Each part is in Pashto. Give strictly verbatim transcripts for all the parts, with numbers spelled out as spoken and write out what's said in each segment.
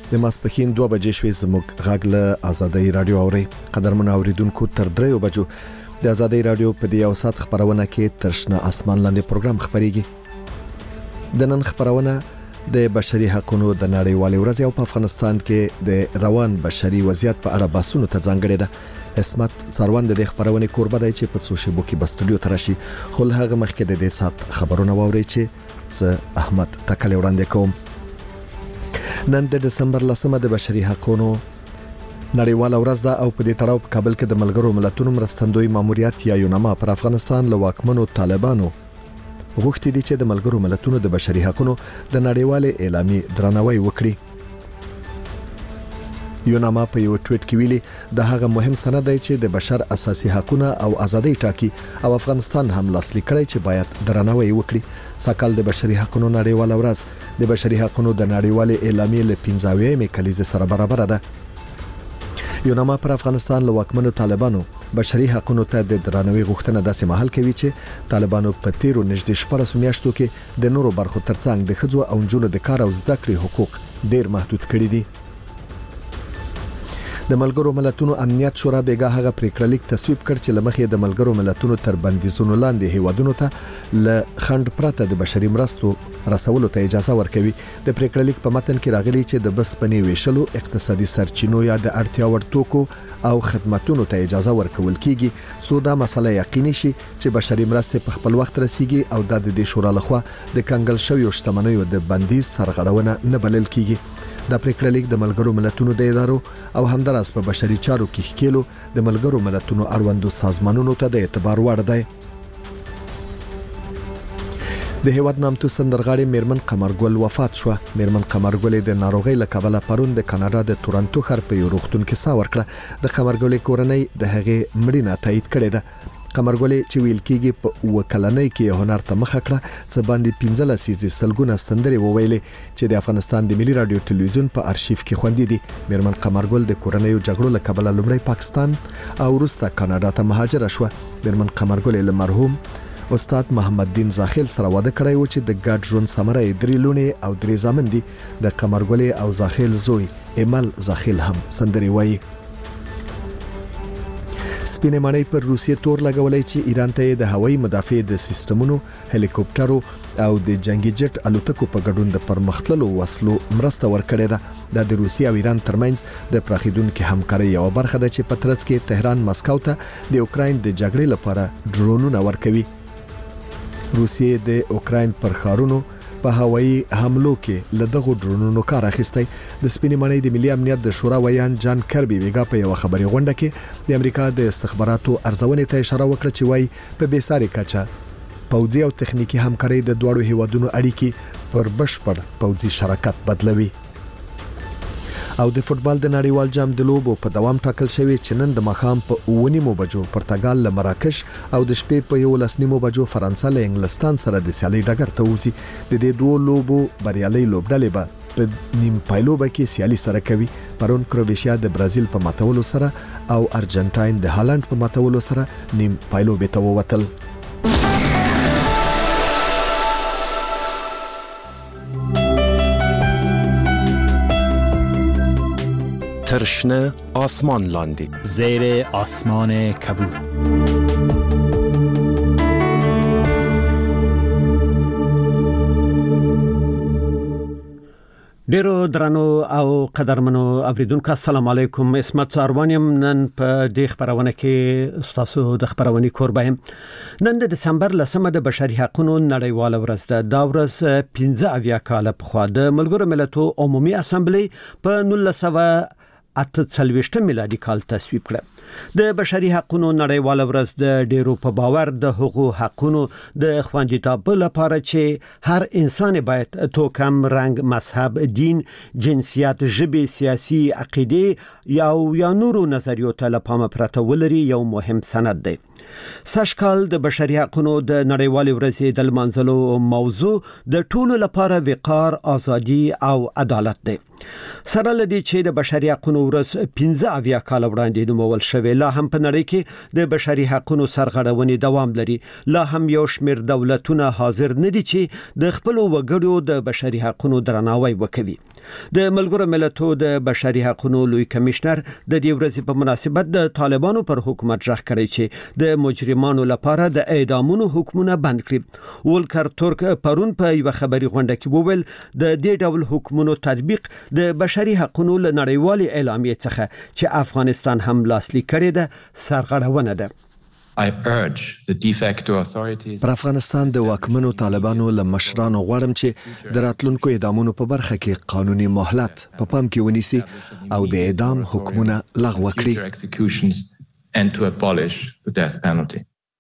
د ماسپښین دوه بجې شوې زموږ غږ له آزادۍ رادیو اوري. قدرمن اوریدونکو تر دریو بجو د آزادۍ رادیو په دې یو ساعت خبرونه کې ترشنه اسمان لاندې پروګرام خبريږي. د نن خبرونه د بشري حقوقو د نړیوالې ورځې او په افغانستان کې د روان بشري وضعیت په اړه بحثونه ته ځانګړي ده. اسمت سروان د خبرونه کوربه دی چې په سوشل بوکي بستډیو ترشي خو هغه مخکې د دې سات خبرونه ووري چې ز احمد تکل وړاندې کوم. نن د دسمبر لسمه د بشري حقوقو نړیواله ورځ ده او په دې تړاو په کابل کې د ملګرو ملتونو مرستندوی ماموریت یا یوناما پر افغانستان له واکمنو طالبانو غوښتي دي چې د ملګرو ملتونو د بشري حقوقو د نړیوالې اعلامیې درناوی وکړي. یوناما په یو ټویټ کې ویلي د هغه مهم سند دی چې د بشر اساسي حقوقونه او ازادۍ ټاکي او افغانستان هم لاسلیک کړي چې باید درناوی وکړي. ساکال د بشري حقوقو نړیواله ورځ د بشري حقوقو د نړیوالې اعلامیې له پنځاویمې کلیزې سره برابر ده. یوناما پر افغانستان له واکمنو طالبانو بشري حقوقو ته د درناوي غوښتنه داسې مهال کوي چې طالبانو په تیرو نږدې شپږ میاشتو کې د نورو برخو ترڅنګ د ښځو او نجونو د کار او زده کړې حقوق ډیر محدود کړي دي. د ملګرو ملتونو امنیت شورا بیګا هغه پریکړه لیک تصویب کړ چې لمخې د ملګرو ملتونو تر بندیزونو لاندې هیوادونو ته ل خند پرته د بشري مرستو رسولو ته اجازه ورکوي. د پریکړه لیک په متن کې راغلي چې د بس پنی ویشلو اقتصادي سرچینو یا د اړتیا وړ توکو او خدماتونو ته اجازه ورکول کیږي څو دا مسله یقیني شي چې بشري مرستې په خپل وخت رسیږي او د دې شورا لخوا د کنګل شویو شتمنیو د بندیز سرغړونه نه بلل کیږي. دا پریکړه لیک د ملګرو ملتونو د ادارو او همدارس په بشري چارو کې ښکېلو د ملګرو ملتونو اړوندو سازمانونو ته د اعتبار وړ دی. د هیواد نامتو سندرغاړي میرمن قمرګل وفات شو. میرمن قمرګل د ناروغۍ له کبله پرون د کاناډا د تورنټو ښار په یو روغتون کې سا ورکړه. د قمرګل کورنۍ د هغې مړینه تایید کړې ده. قمرګل چې ویل کېږي په وکلنۍ کې هنر ته مخه کړه څه باندې پنځه لسیزې سلګونه سندرې وویلې چې د افغانستان د ملي رادیو ټلویزیون په ارشیف کې خوندې دي. میرمن قمرګل د کورنۍ جګړو له کبله لومړی پاکستان او وروسته کاناډا ته مهاجره شوه. میرمن قمرګل له مرحوم استاد محمد دین زاخیل سره واده کړی و چې د ګډ ژوند ثمره یې درې لونې او درې زامن دي. د قمرګل او زاخیل زوی ایمل زاخیل هم سندرې وایي. سپینې ماڼۍ پر روسیې تور لګولای چې ایران ته د هوایي مدافع د سیستمونو هلیکوپټرو او د جنگي جټ الوتکو په ګډون د پرمختللو وسلو مرسته ورکړې ده. د روسیې او ایران ترمنځ د پراخیدونکو همکارۍ یو برخه ده چې په ترڅ کې تهران مسکو ته د اوکراین د جګړې لپاره ډرونونه ورکوي. روسیې د اوکراین پر ښارونو په هوایي حملو کې له دغه ډرونونو کار اخیستی. د سپینې ماڼۍ د ملي امنیت د شورا ویان جان کربي ویګا په یو خبري غونډه کې د امریکا د استخباراتو ارزونې ته اشاره وکړه چې وایي په بیساري کچه پوځي او تخنیکی همکارۍ د دوړو هیوادونو اړیکې پر بشپړ پوځي شراکت بدلوي. او د فوتبال د نړیوال جام د لوبو په دوام ټاکل شوی چې نن د مخام په اوه نیمو بجو پرتګال له مراکش او د شپې په یو لس نیمو بجو فرانسه له انګلستان سره د سیالي ډګر ته وځي. د دې دوه لوبو بریالي لوبډلې به په نیم پایلوبه کې سیالي سره کوي. پرون کروشیا د برازیل په ماتولو سره او ارجنټاین د هالند په ماتولو سره نیم پایلوبه ته ووتل. ترشنه آسمان لاندی زیر آسمان کبود. ډیرو درنو او قدرمنو اوریدونکو السلام علیکم. اسمت سروانیم. نن په دې خبرونه کې تاسو د خبرونې کوربه يم. نن د دسمبر لسمه د بشري حقوقو نړیواله ورځ ده. دا ورځ پنځه اویا کاله پخوا د ملګرو ملتونو عمومي اسامبلې په نولس سوه اته څلوېښت میلادي کال تصویب کړه. د بشري حقوقو نړیواله ورځ د ډیرو په باور د حقوقو حقوقو د خوندیتوب لپاره چې هر انسان باید توکم، رنگ، مذهب، دین، جنسیت، ژبه، سیاسي عقیده یا یا نورو نظریو ته لپاره پرته ولري یو مهم سند دی. سږکال د بشري حقوقو د نړیوالې ورځې د لمانځلو موضوع د ټولو لپاره وقار، ازادي او عدالت دی. سره لدی چې د بشري حقوقو ورځ پنځه اویا کال وړاندې نومول شوې، لا هم په نړۍ کې د بشري حقوقو سرغړونې دوام لري. لا هم یو شمېر دولتونه حاضر نه دي چې د خپل وګړو د بشري حقوقو درناوی وکړي. د ملګرو ملتونو د بشري حقوقو لوی کمشنر د دې ورځې په مناسبت د طالبانو پر حکومت ژغ کړی چې د مجرمانو لپاره د اعدامونو حکمونه بند کړي. ولکر ترک پرون په یو خبري غونډه کې وویل د دې ډول حکمونو تطبیق د بشري حقوقو له نړیوالې اعلامیې څخه چې افغانستان هم لاسلیک کړی ده سرغړونه ده. I urge the de facto authorities پر افغانستان د واکمنو طالبانو له مشرانو غواړم چې د راتلونکو اعدامونو په برخه کې قانوني مهلت په پام کې ونیسي او د اعدام حکمونه لغوه کړي and to abolish the death penalty.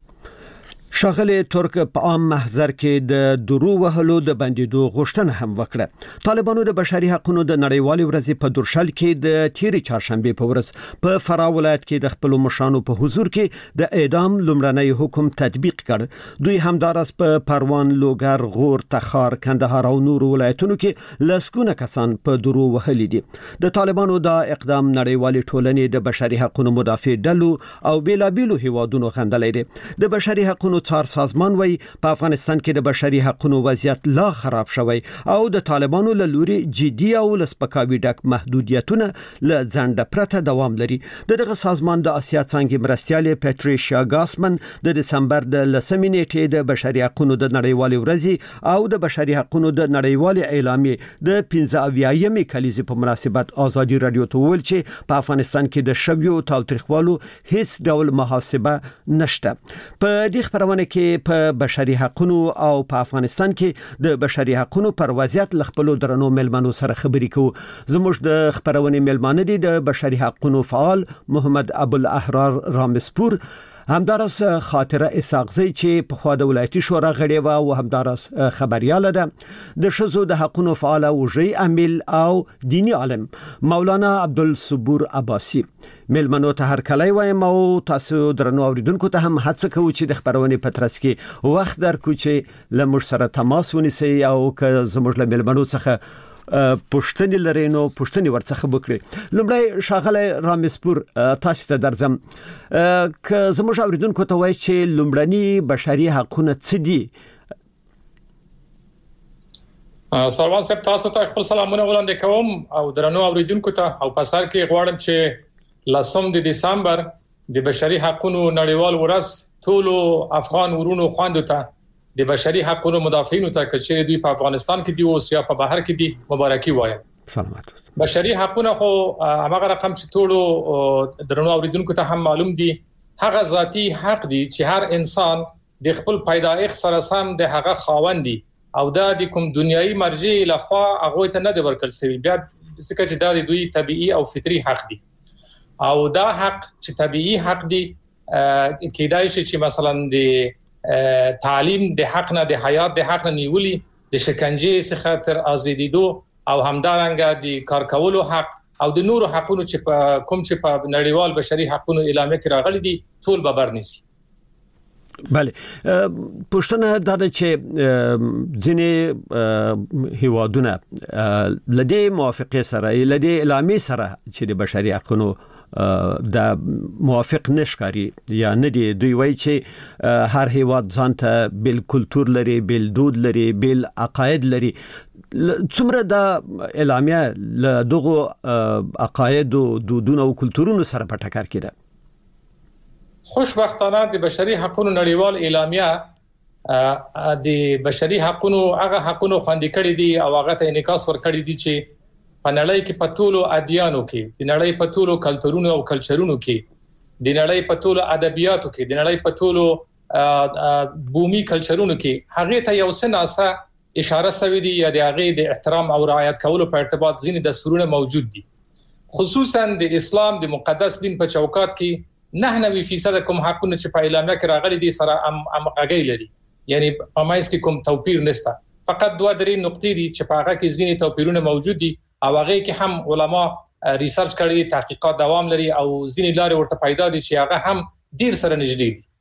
شاغلی ترک په عام محضر کې د درو وهلو د بندیدو غوښتنه هم وکړه. طالبانو د بشري حقوقو د نړیوالې ورځې په درشل کې د تیری چهارشنبه په ورځ په فرا ولایت کې د خپل مشرانو په حضور کې د اعدام لومړنی حکم تطبیق کړ. دوی همدارس په پروان، لوګر، غور، تخار، کندهار او نور ولایتونو کې لسګونه کسان په درو وهلي دي. د طالبانو دا اقدام نړیوالې ټولنې د بشري حقوقو مدافع ډلو او بیلابیلو هیوادونو غندلې دي. د بشري حقوقو څار سازمان وای په افغانستان کې د بشري حقوقو وضعیت لا خراب شوی او د طالبانو له لوري جدي او لسپکاوي ډک محدودیتونه له ځنډ پرته دوام لري. دغه سازمان د اسیا څنګه مرستياله پټریشیا ګاسمن د دسمبر د لسمې نیټې د بشري حقوقو د نړیوالې ورځې او د بشري حقوقو د نړیوالې اعلامیې د پنځه اویایم کلیزې په مناسبت ازادي رادیو ته ویل چې په افغانستان کې د شویو تاوتریخوالو هیڅ ډول محاسبه نشته. په دې خبرونه کې په بشري حقوقو او په افغانستان کې د بشري حقوقو پر وضعیت لخپلو درنو ملمنو سره خبرې کوو. زموږ د خبرونې ملمانه دي د بشري حقوقو فعال محمد ابوالاحرار رامسپور، همدارس خاطره اسحاقزی چې په خوا د ولایتي شورا غړي و او همدارس خبرياله ده، د شذو د حقوقو فعال او جی امیل او دینی عالم مولانا عبدالصبور عباسی. ملمنو ته هر کله وایم او تاسو درنو اوریدونکو ته هم هڅه کوو چې د خبرونې پترس کې وخت درکو چې لمر سره تماس ونیسي او که زموږ له ملمنو څخه پښتني لري نو پښتني ورڅخه وکړي. لومړی شاغله رامسپور تاسو ته درځم که زموږ اوریدونکو ته وایي چې لومړني بشري حقوقونه څه دي. سلام صاحب، تاسو ته خپل سلامونه وړاندې کوم او درنو اوریدونکو ته او په سر کې غواړم چې لسم د دسمبر د بشري حقوقو نړیوال ورځ ټولو افغان ورونو خواندو ته د بشري حقوقو مدافعینو ته چې دوی په افغانستان کې دي او یا په بهر کې دي مبارکي وایم. سلامات. بشري حقوقو خو هغه رقم چې ټولو درنو اوریدونکو ته هم معلوم دي، هغه ذاتی حق دي چې هر انسان د خپل پیدایښت سره سم د هغه خاوند دي او دا د کوم دنیوي مرجع لخوا هغه ته نه دی ورکړل شوی، بیا څنګه چې دا د دوی طبيعي او فطري حق دي او دا حق چې طبيعي حق دي کېدای شي چې مثلا د تعلیم د حق نه، د حیات د حق نه نیولي، د شکنجه څخه تر ازادیدو او همدارنګه د کار کولو حق او د نورو حقونو چې په کوم چې په نړیوال بشري حقوقو اعلامیه کې راغلي دي ټول به برنيسي. بله، پښتنه دا چې ځینې هیوادونه لدی موافقه سره لدی اعلامیه سره چې د بشري حقوقو د موافق نشکاري یا نه دی، دوی وایي چې هر هیواد ځان ته بل کلچر لري، بل دود لري، بل عقاید لري. څومره د اعلامیه له دغه عقاید او دودونو او کلچرونو سره په ټکر کې ده؟ خوشبختانه د بشري حقوقو نړیوال اعلامیه د بشري حقوقو هغه حقوقو خوندي کړی دي او هغه ته انعکاس ورکړی دي چې په نړۍ کې په ټولو ادیانو کې، د نړۍ په ټولو کلچرونو او کلچرونو کې، د نړۍ په ټولو ادبیاتو کې، د نړۍ په ټولو بومي کلچرونو کې هغه ته یو څه ناسه اشاره شوی دی یا د هغه د احترام او رعایت کولو په ارتباط ځینې دستورونه موجود دي. خصوصا د اسلام د مقدس دین په چوکاټ کې نه نوي فیصد کوم حقونه چې په اعلامیه کې راغلي دي سره ام امغږی لري، یعنی په مایس کې کوم توپیر نشته، فقط دوه درې نقطې دي چې په هغه کې ځینې توپیرونه موجود دي او هغه کې هم علما ریسرچ کړي، تحقیقات دوام لري او ځینې لارې ورته پیدا دي چې هغه هم ډیر سره نږدې دي.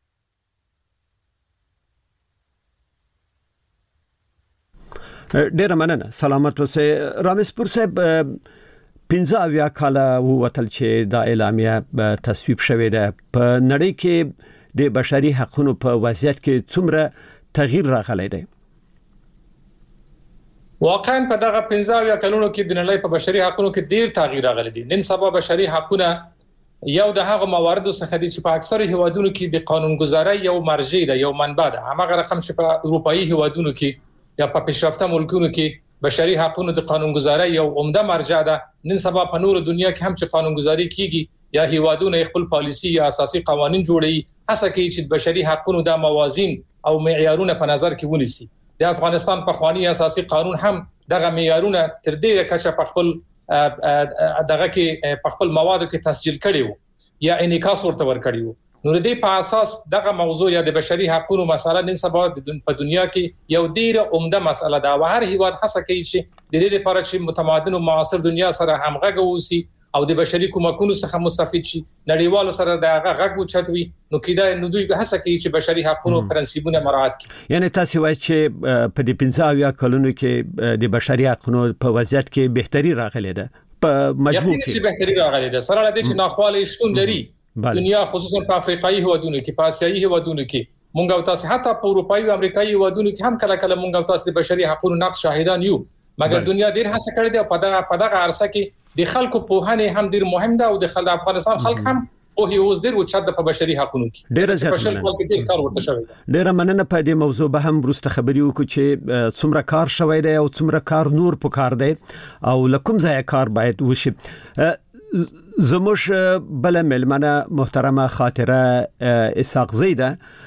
ډیر مننه سلامت اوسه رامسپور صاحب پنځه اویا کاله ووتل چې دا اعلامیه تصویب شوې ده په نړۍ کې د بشري حقوقو په وضعیت کې څومره تغییر راغلی دی واقعا په دغه پنځه اویا کلونو کې د نړۍ په بشري حقوقو کې ډیر تغییر راغلی دی نن سبا بشري حقوقونه یو د هغه مواردو څخه دي چې په اکثر هیوادونو کې د قانونګذارۍ یو مرجع ده یو منبع ده هغه رقم چې په اروپאי هیوادونو کې یا په پیشرفته ملکونو کې بشري حقوقو د قانونګذارۍ یو عمده مرجع ده نن سبا په نور دنیا کې هم چې قانونګذاري کیږي یا هیوادونه خپل پالیسی یا اساسي قوانين جوړي هڅه کوي چې بشري حقوقو د موازین او معیارونه په نظر کې ونیسي د افغانستان په خواني اساسي قانون هم دغه معیارونه تر دې کچه په خپل دغه کې په خپل موادو کې تسجیل کړي وو یا انعکاس ورته ور کړي وو نو د په اساس دغه موضوع یا د بشري حقوقو مسله نن سبا په دنیا کې یو ډیره عمده مسله ده او هر هیواد هڅه کوي چې د دې لپاره چې متمدن او معاصر دنیا سره همغږي ووسی او د بشري کومکونو څخه مستفید شي نړیوالو سره د هغه غږ اوچتوي نو کېدای نو دوی هڅه کوي چې بشري حقوقو پرنسپونه مراعات کړي یعنی تاسو وایي چې په دې پنځه اویا کلونو کې د بشري حقوقو په وضعیت کې بهتري راغلې ده په مجموع کې بهتري راغلې ده سره د دې چې ناخواله شتون لري دنیا خصوصا په افریقایي هیوادونو کې په آسیایي هیوادونو کې مونږ او تاسو حتی په اروپایي او امریکایي هیوادونو کې هم کله کله مونږ او تاسو د بشري حقوقو نقض شاهدان یو مګر دنیا ډیر هڅه کړې ده په دغه په دغه عرصه کې د خلکو په هنه هم ډیر مهم ده او د خلک افغانستان خلک هم او هیوز ډیر وچات په بشري حقوقو کې ډیر زیات ډیر مننه په دې موضوع به هم وروسته خبري وکړو چې څومره کار شوی دی او څومره کار نور په کار دی او لکم ځای کار باید وشي زموش بل ملمنه محترمه خاطره اسحاق زیده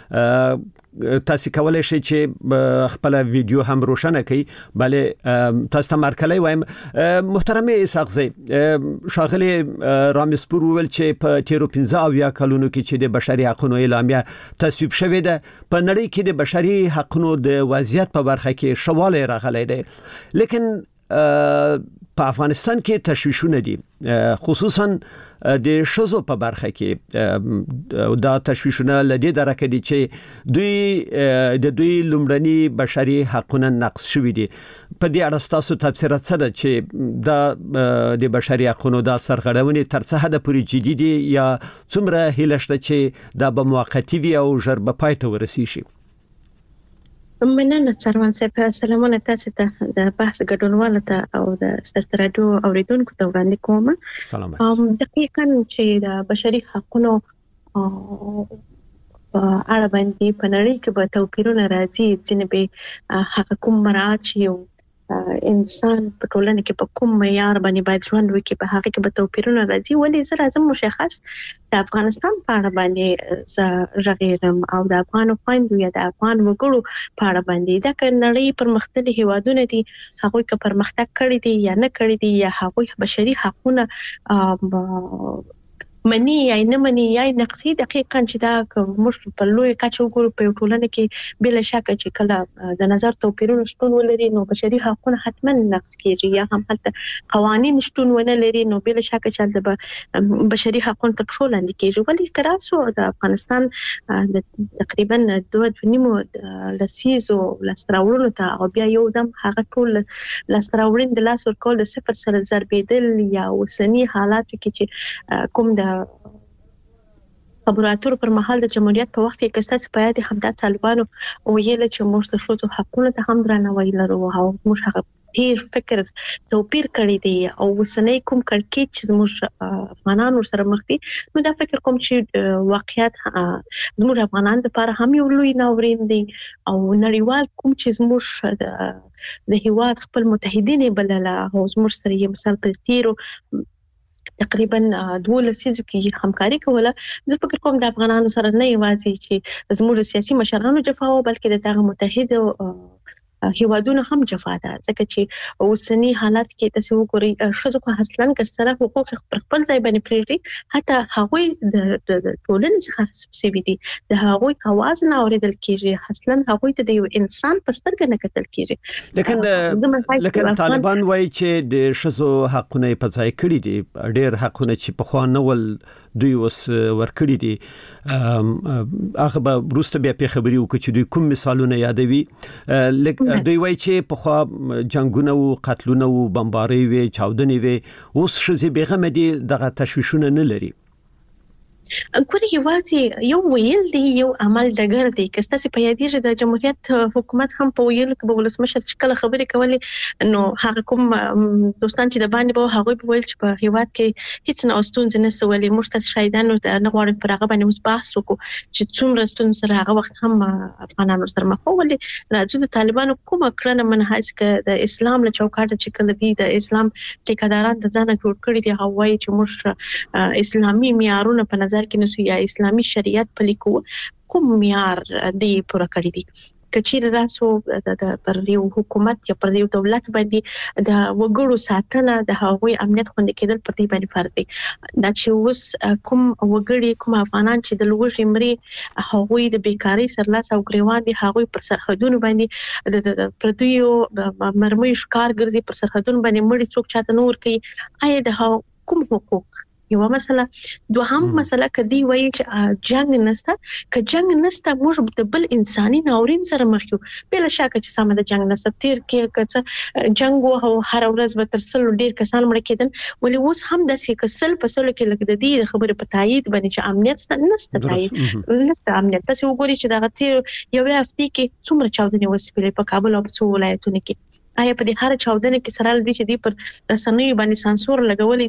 تاسو کولای شئ چې خپل ویډیو هم روشنه کړئ بلې تاسو ته مرکلې وایم محترمه اسحاق زی شاغلی رامسپور ویل چې په تیرو پنځه اویا کلونو کې چې د بشري حقوقو اعلامیه تصویب شوې ده په نړۍ کې د بشري حقوقو د وضعیت په برخه کې شواله راغلی دی لیکن په افغانستان کې تشویشونه دي خصوصا د شزو په برخه کې دا تشویشونه لدی درکه دي چې دوی د دوی لومړني بشري حقوقو نقض شوي دي په دې اړه تاسو تفسیر څه ده چې دا د بشري حقوقو د سرغړونې تر څه حد پورې جدي دي یا څومره هیله شته چې دا به موقتی وي او ژر به پای ته ورسیږي مننه سروان صاحب سلامونه تاسو ته د بحث ګډونوالو ته او د ستاسو رادیو اوریدونکو ته وړاندې کوم سلامات ام دقیقاً چې د بشري حقوقو په اړه باندې په نړۍ کې به توپیرونه راځي چې به حق کوم مراعات شي انسان په ټولنه کې په کوم معیار باندې باید ژوند وکړي په هغه کې به توپیرونه راځي ولې زه راځم مشخص د افغانستان په اړه باندې زغیرم او د افغان خويندو یا د افغان وګړو په اړه باندې دا ک نړۍ پر مختلفو هیوادونو دي هغه ک پرمختګ کړی دي یا نه کړی دي یا هغه بشري حقوقونه منی یا نه منی یا نقصي دقیقاً چې دا موږ په لوی کچه وګورو په ټولنه کې بل شک چې کله د نظر توپیرونه شتون ولري نو بشري حقوقونه حتما نقض کیږي یا هم حتی قوانين شتون ونه لري نو بل شک چې د بشري حقوقو تر ټولو لاندې کیږي ولې کراسو د افغانستان تقریبا دوه نیمو لسیزو لستراولو ته او بیا یو دم هغه ټول لستراولین د لاس ورکول د صفر سره ضربېدل یا وسنی حالات کې چې کوم د خبراتور پر مهال د جمهوریت په وخت کې کستاس په یاد هم د طالبانو ویل چې موږ د شوزو حقوقو ته هم درناوی لرو او موږ هغه ډیر فکر توپیر کړی دی او وسنۍ کوم کړکېچ چې موږ افغانان سره مخ دي نو دا فکر کوم چې واقعیت زموږ افغانان لپاره هم یو لوی ناورین دی او نړیوال کوم چې زموږ د هیواد خپل متحدین بلله او زموږ سره یې مثال په تیرو تقریبا دوه لسیزو کې همکاري کوله زه فکر کوم د افغانانو سره نه یوازې چې زموږ سیاسي مشرانو جفا او بلکې د دغه متحد هیوادونو هم جفا ده ځکه چې اوسنی حالات کې تاسو وګورئ شذو کو اصلا کسره حقوق خپل ځای باندې پریږدي حتی هغوی د ټولنې څخه سبسیدي دي د هغوی आवाज نه اوریدل کیږي اصلا هغوی ته د یو انسان په سترګه نه کتل کیږي لیکن لیکن طالبان وایي چې د شذو حقونه په ځای کړی دي ډېر حقونه چې په خو نه ول دوی وس ورکړي دي هغه به روسته بیا په خبري وکړي چې دوی کوم مثالونه یادوي. دوی وایي چې په خوا جنگونه او قتلونه او بمباري وي چاودنې وي اوس شزي بیغمه دي دغه تشویشونه نه لري. ګوري یوازې یو ویل دی یو عمل ډګر دی که تاسو په یاد دي د جمهوریت حکومت هم په ویل کې به ولسمشر چې کله خبرې کولې نو هغه کوم دوستان چې د باندې به هغه په ویل چې په هیواد کې هیڅ نه استونزې نه سوالي مرتضی شایدانو نه غواړي پر هغه باندې اوس بحث وکړو چې څومره ستونزې سره هغه وخت هم افغانانو سره مخ ولې راځي د طالبانو کومه کړنه منهج ک د اسلام له چوکاټه چې کله دی د اسلام ټیکاداران د ځانه جوړ کړی دی هغه وایي چې موږ اسلامي معیارونه په نظر کې نو یا اسلامي شریعت په لیکو کوم معیار دی پوره کړی دي کچیر راسو د پر یو حکومت یا پر یو دولت باندې د وګړو ساتنه د هغوی امنیت خوندي کېدل پر دې باندې فرض دی دا چې اوس کوم وګړي کوم افغانان چې د لوږې مري هغوی د بیکاری سرلاس او ګریوان دي هغوی پر سرحدونو باندې د پردیو مرمۍ ښکار ګرځي پر سرحدونو باندې مړي څوک چاته نور کوي آیا د کوم حقوق یو مسله دوهم مسله کدی وایي چې جنگ نسته ک جنگ نسته موږ د بل انساني ناورین سره مخ یو بل شک چې سم د جنگ نسته تیر کې کڅ جنگ او هر ورځ به تر سلو ډیر کسان مړ کېدل ولې اوس هم د سې کسل په سلو کې لګ د دې خبره په تایید باندې چې امنیت نسته تایید نسته امنیت تاسو وګورئ چې دا غتیر یو هفته کې څومره چاودنې وسپېلې په کابل او په ولایتونو کې آیا په دې هر چاودنه کې سره لدی چې دی پر رسنۍ باندې سانسور لګولې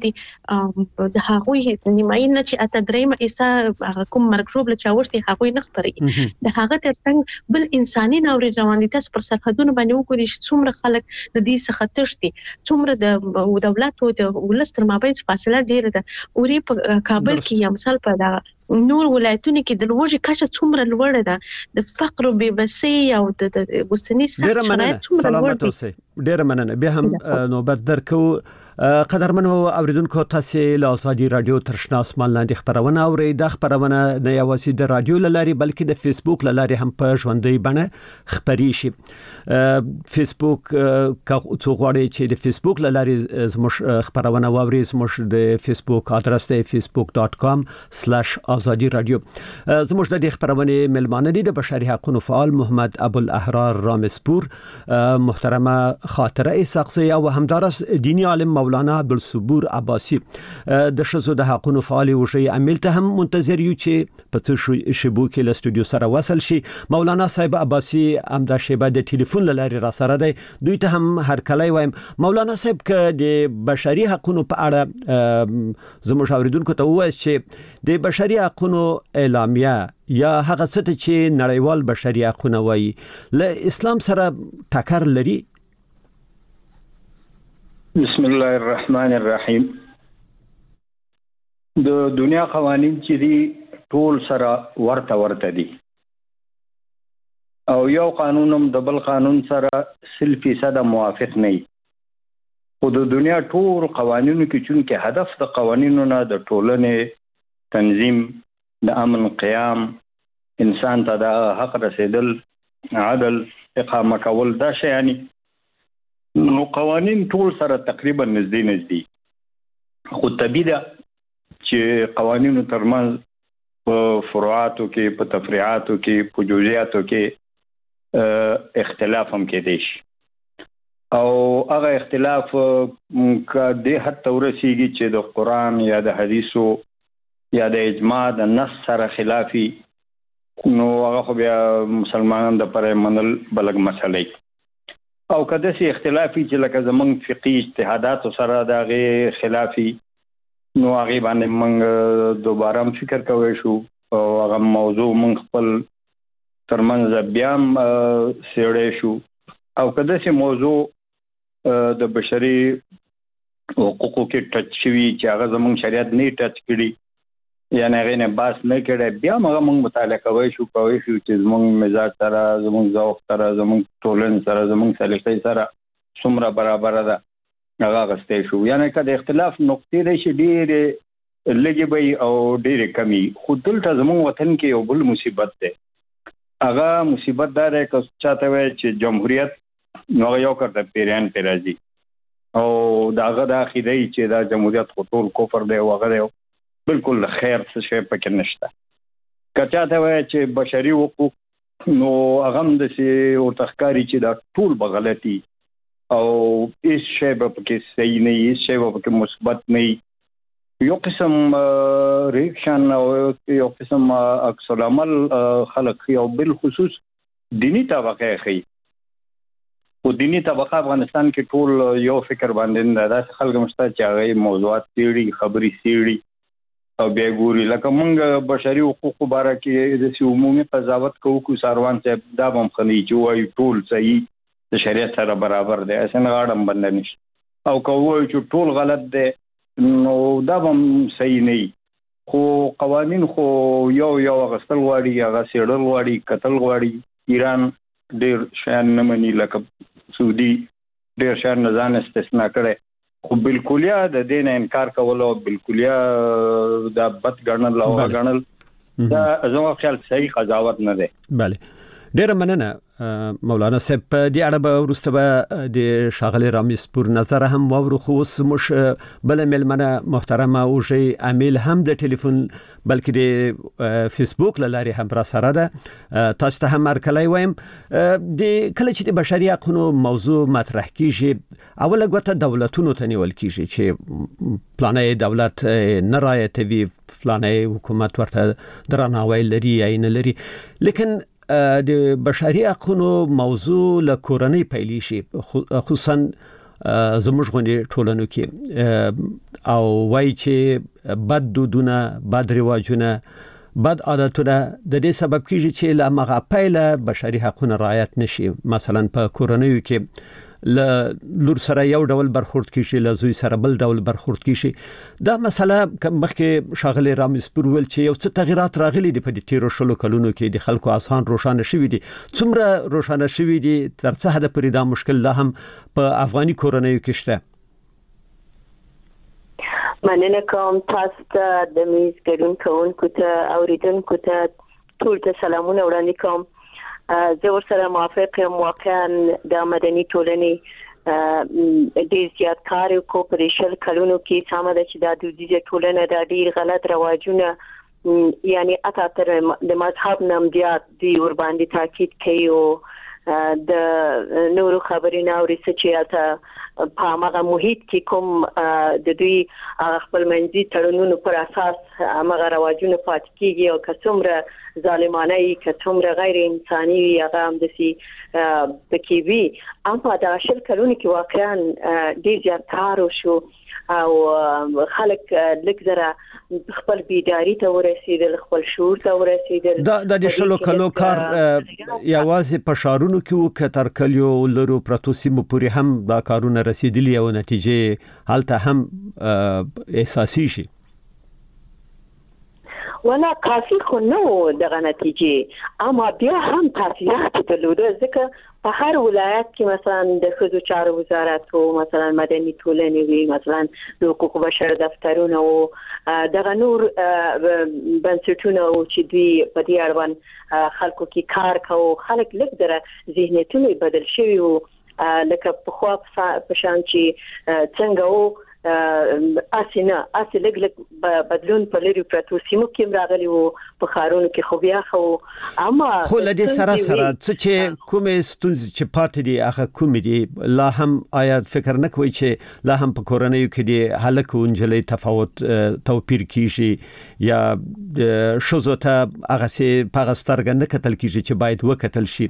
دي د هغوی نیمایي نه چې اته درېمه ایسا کوم مرګ له چاوشتي هغوی نه خبري د هغه ترڅنګ بل انساني ناورین روان دي تاسو پر سرحدونو باندې وګورئ چې څومره خلک د دې څخه تښتي څومره د دولت او د ولستر مابین فاصله ډیره ده اوري په کابل کې یا مثال په دا نور ولایتونه کې د لوږې کچه څومره لوړه ده د فقر او بېوسۍ او د اوسني سخت شرایط څومره لوړ دي. ډېره مننه بیا هم نوبت درکو قدرمنو اوریدونکو تاسو له ازادي رادیو ترشنا اسمان لاندې خبرونه اورئ د خبرونه نه یوازې د رادیو لاري بلکې د فیسبوک لاري هم په ژوندۍ بڼه خبري شي. فیسبوک کا څو غواړي چې د فیسبوک لاري زموږ خبرونه واوري زموږ د فیسبوک ادرس دی facebook dot com slash azadi radio. زموږ د دې خبرونه ملمانه دي د بشري حقوقو فعال محمد ابو الاحرار رامسپور محترمه خاطره اسقسی او همدارس دینی عالم مولانا عبدالصبور عباسی د شزو د حقوقو فعال او شی عمل ته هم منتظر یو چې په شبو کې له استودیو سره وصل شي. مولانا صاحب عباسی امدا شیبه د ټلیفون لاري را سره دی دوی ته هم هر کله وایم مولانا صاحب ک د بشري حقوقو په اړه زموږ اوریدونکو ته وایي چې د بشري حقوقو اعلامیه یا هغه څه چې نړیوال بشري حقوق وایي له اسلام سره ټکر لري. بسم الله الرحمن الرحیم. د دنیا قوانین چې دي ټول سره ورته ورته دي او یو قانونم د بل قانون سره سل فیصد موافق نه وي خو د دنیا ټول قوانینو کې چونکه هدف د قوانینو نه د ټولنې تنظیم د امن قیام انسان ته د حق رسیدل عدل اقامه کول دا شی یعنی نو قوانین ټول سره تقریبا نږدې نږدې خو طبیعي ده چې قوانینو ترمنځ په فروعاتو کې په تفریعاتو کې په جزئیاتو کې اختلاف هم کېدای شي او هغه اختلاف کله حتی ورسیږي چې د قرآن یا د حدیثو یا د اجماع د نص سره خلافي نو هغه خو بیا مسلمانانو د پاره منل بلګ مسله او کله چې اختلافي چې لکه زمونږ فقهي اجتهادات سره دغه خلافي نو هغه باندې موږ دوباره فکر کوی شو او هغه موضوع موږ خپل ترمنځ بیا سیړې شو او کله چې موضوع د بشري حقوقو کې ټچ شوی چې هغه زمونږ شریعت نه ټچ کړي یعنی هغه نه باس نه کړي بیا موږ موږ مطالعه کوی شو کوی شو چې زمونږ مزاج سره زمونږ ذوق سره زمونږ ټولن سره زمونږ سلیقې سره څومره برابر ده هغه غستې شو یعنی کله اختلاف نقطې لري چې ډېر لږی وي او ډېر کمی خو دلته زمونږ وطن کې یو بل مصیبت ده هغه مصیبت دا ده چې چاته وي چې جمهوریت نو یو کړه پیران پیراځي او داغه د اخیری چې دا جمهوریت خطور کفر دی او هغه بالکل خیر څه شی پکې نشته. کچا ته وایي چې بشري حقوق نو هغه هم د سي او تخکاری چې دا ټول بغلطي او هیڅ شی به پکې صحیح نه هیڅ شی به پکې مثبت نه. یو قسم ریاکشن او یو قسم عکس العمل خلق او بالخصوص دینی طبقه خي او دینی طبقه افغانستان کې ټول یو فکر باندې نه دا خلک مشته چې هغه موضوعات سیړي خبري سیړي او بیا ګوري لکه مونږ بشري حقوق باره کې د سی عمومي قضاوت کوو کو ساروان صاحب دا هم خني چې وایي ټول صحیح د شریعت سره برابر دی اسنه غاړم بند نشي او کوو چې ټول غلط دی نو دا هم صحیح نه خو قوانين خو یو یو غسل غواړي هغه سیړل غواړي قتل غواړي. ایران ډیر شان نه مني لکه سعودي ډیر شان نه ځان استثناء کړي خو بالکلیا د دین انکار کول او بالکلیا د بد ګڼل او غنل دا زموږ خیال صحیح قضاوت نه ده. بله ډیر مننه مولانا صاحب. په دې اړه به وروسته به د شاغلي رامز پور نظر هم واورو خو اوس مش بل ملمنه محترمه او شي امیل هم د ټلیفون بلکې د فیسبوک لارې هم را سره ده. تاسو ته هم ارکلای وایم د کله چې د بشري حقوقو موضوع مطرح کیږي اوله ګوته دولتونو ته نیول کیږي چې پلانې دولت نه رایتوي فلانې حکومت ورته درناوی لري یا نه لري. لیکن د بشري حقوقو موضوع له کورنۍ پیلې شي خصوصا زموږ غونډې ټولنو کې او وایي چې بد دودونه بد رواجونه بد عادتونه د دې سبب کیږي چې له مغه پیله بشري حقوقو رعایت نشي. مثلا په کورنۍ کې ل لور سره یو ډول برخورد کیږي له زوی سره بل ډول برخورد کیږي. دا مسله مخکې شاغلي رامز پور ول چې یو څه تغیرات راغلي دي په دې تیرو شلو کلونو کې د خلکو آسان روښانه شوي دي. څومره روښانه شوي دي تر څه حد پورې دا مشکل لا هم په افغاني کورنیو کې شته؟ مننه کوم تاسو ته د میز ګډون کوونکو ته اوریدونکو ته ټول ته سلامونه وړاندې کوم. زه ورسره موافق یم. واقعا د مدني ټولنې ډیر زیات کار وکړو په دې شل کلونو کې. سمه ده چې د دودیزه ټولنه د ډیر غلط رواجونه یعنی اته تر د مذهب نام زیات دی ور باندې تاکید کوي او د نورو خبرونه او ریسرچ یاته په هغه محیط کې کوم د دوی خپل منځي تړونونو پر اساس هغه رواجونه پات کیږي او کڅومره ظالمانه ای کڅومره غیر انساني وي هغه هم د سي پکې وي. اما د شل کلونو کې واقعا ډیر زیات کار وشو او خلک لږ زره خپل بیداری ته ورسېدل خپل شعور ته ورسېدل. دا د شلو کلو کار یوازې په شارونو کې وکتر کلیو لرو پروتوسیمو پوری هم دا کارونه رسیدلی او نتیجه حالته هم احساسي شي. ولا کافي خو نو دغه نتیجه اما بیا هم تاثیرات درلوده ځکه په هر ولایت کې مثلا د ښځو چارو وزارت او مثلا مدني ټولنې وي مثلا د حقوق بشر دفترونه او دغه نور بنسټونه او چې دوی په دې اړوند خلکو کې کار کوي خلک لږ دره ذهنیتونه بدل شوي او لکه په خو په شان چې څنګه او اسنه اصل لګ لګ بدلون په لري پروتو سیمو کې راغلی وو په خارونو کې خو بیا خو اما خو لدې سره سره چې کومه ستونزې چې پاتې دي هغه کوم دي لا هم آیا فکر نه کوي چې لا هم په کورنۍ کې دي هلک او انجلې تفاوت توپیر کیږي یا د شوزو ته هغه سي په سترګ نه کتل کیږي چې باید وکتل شي.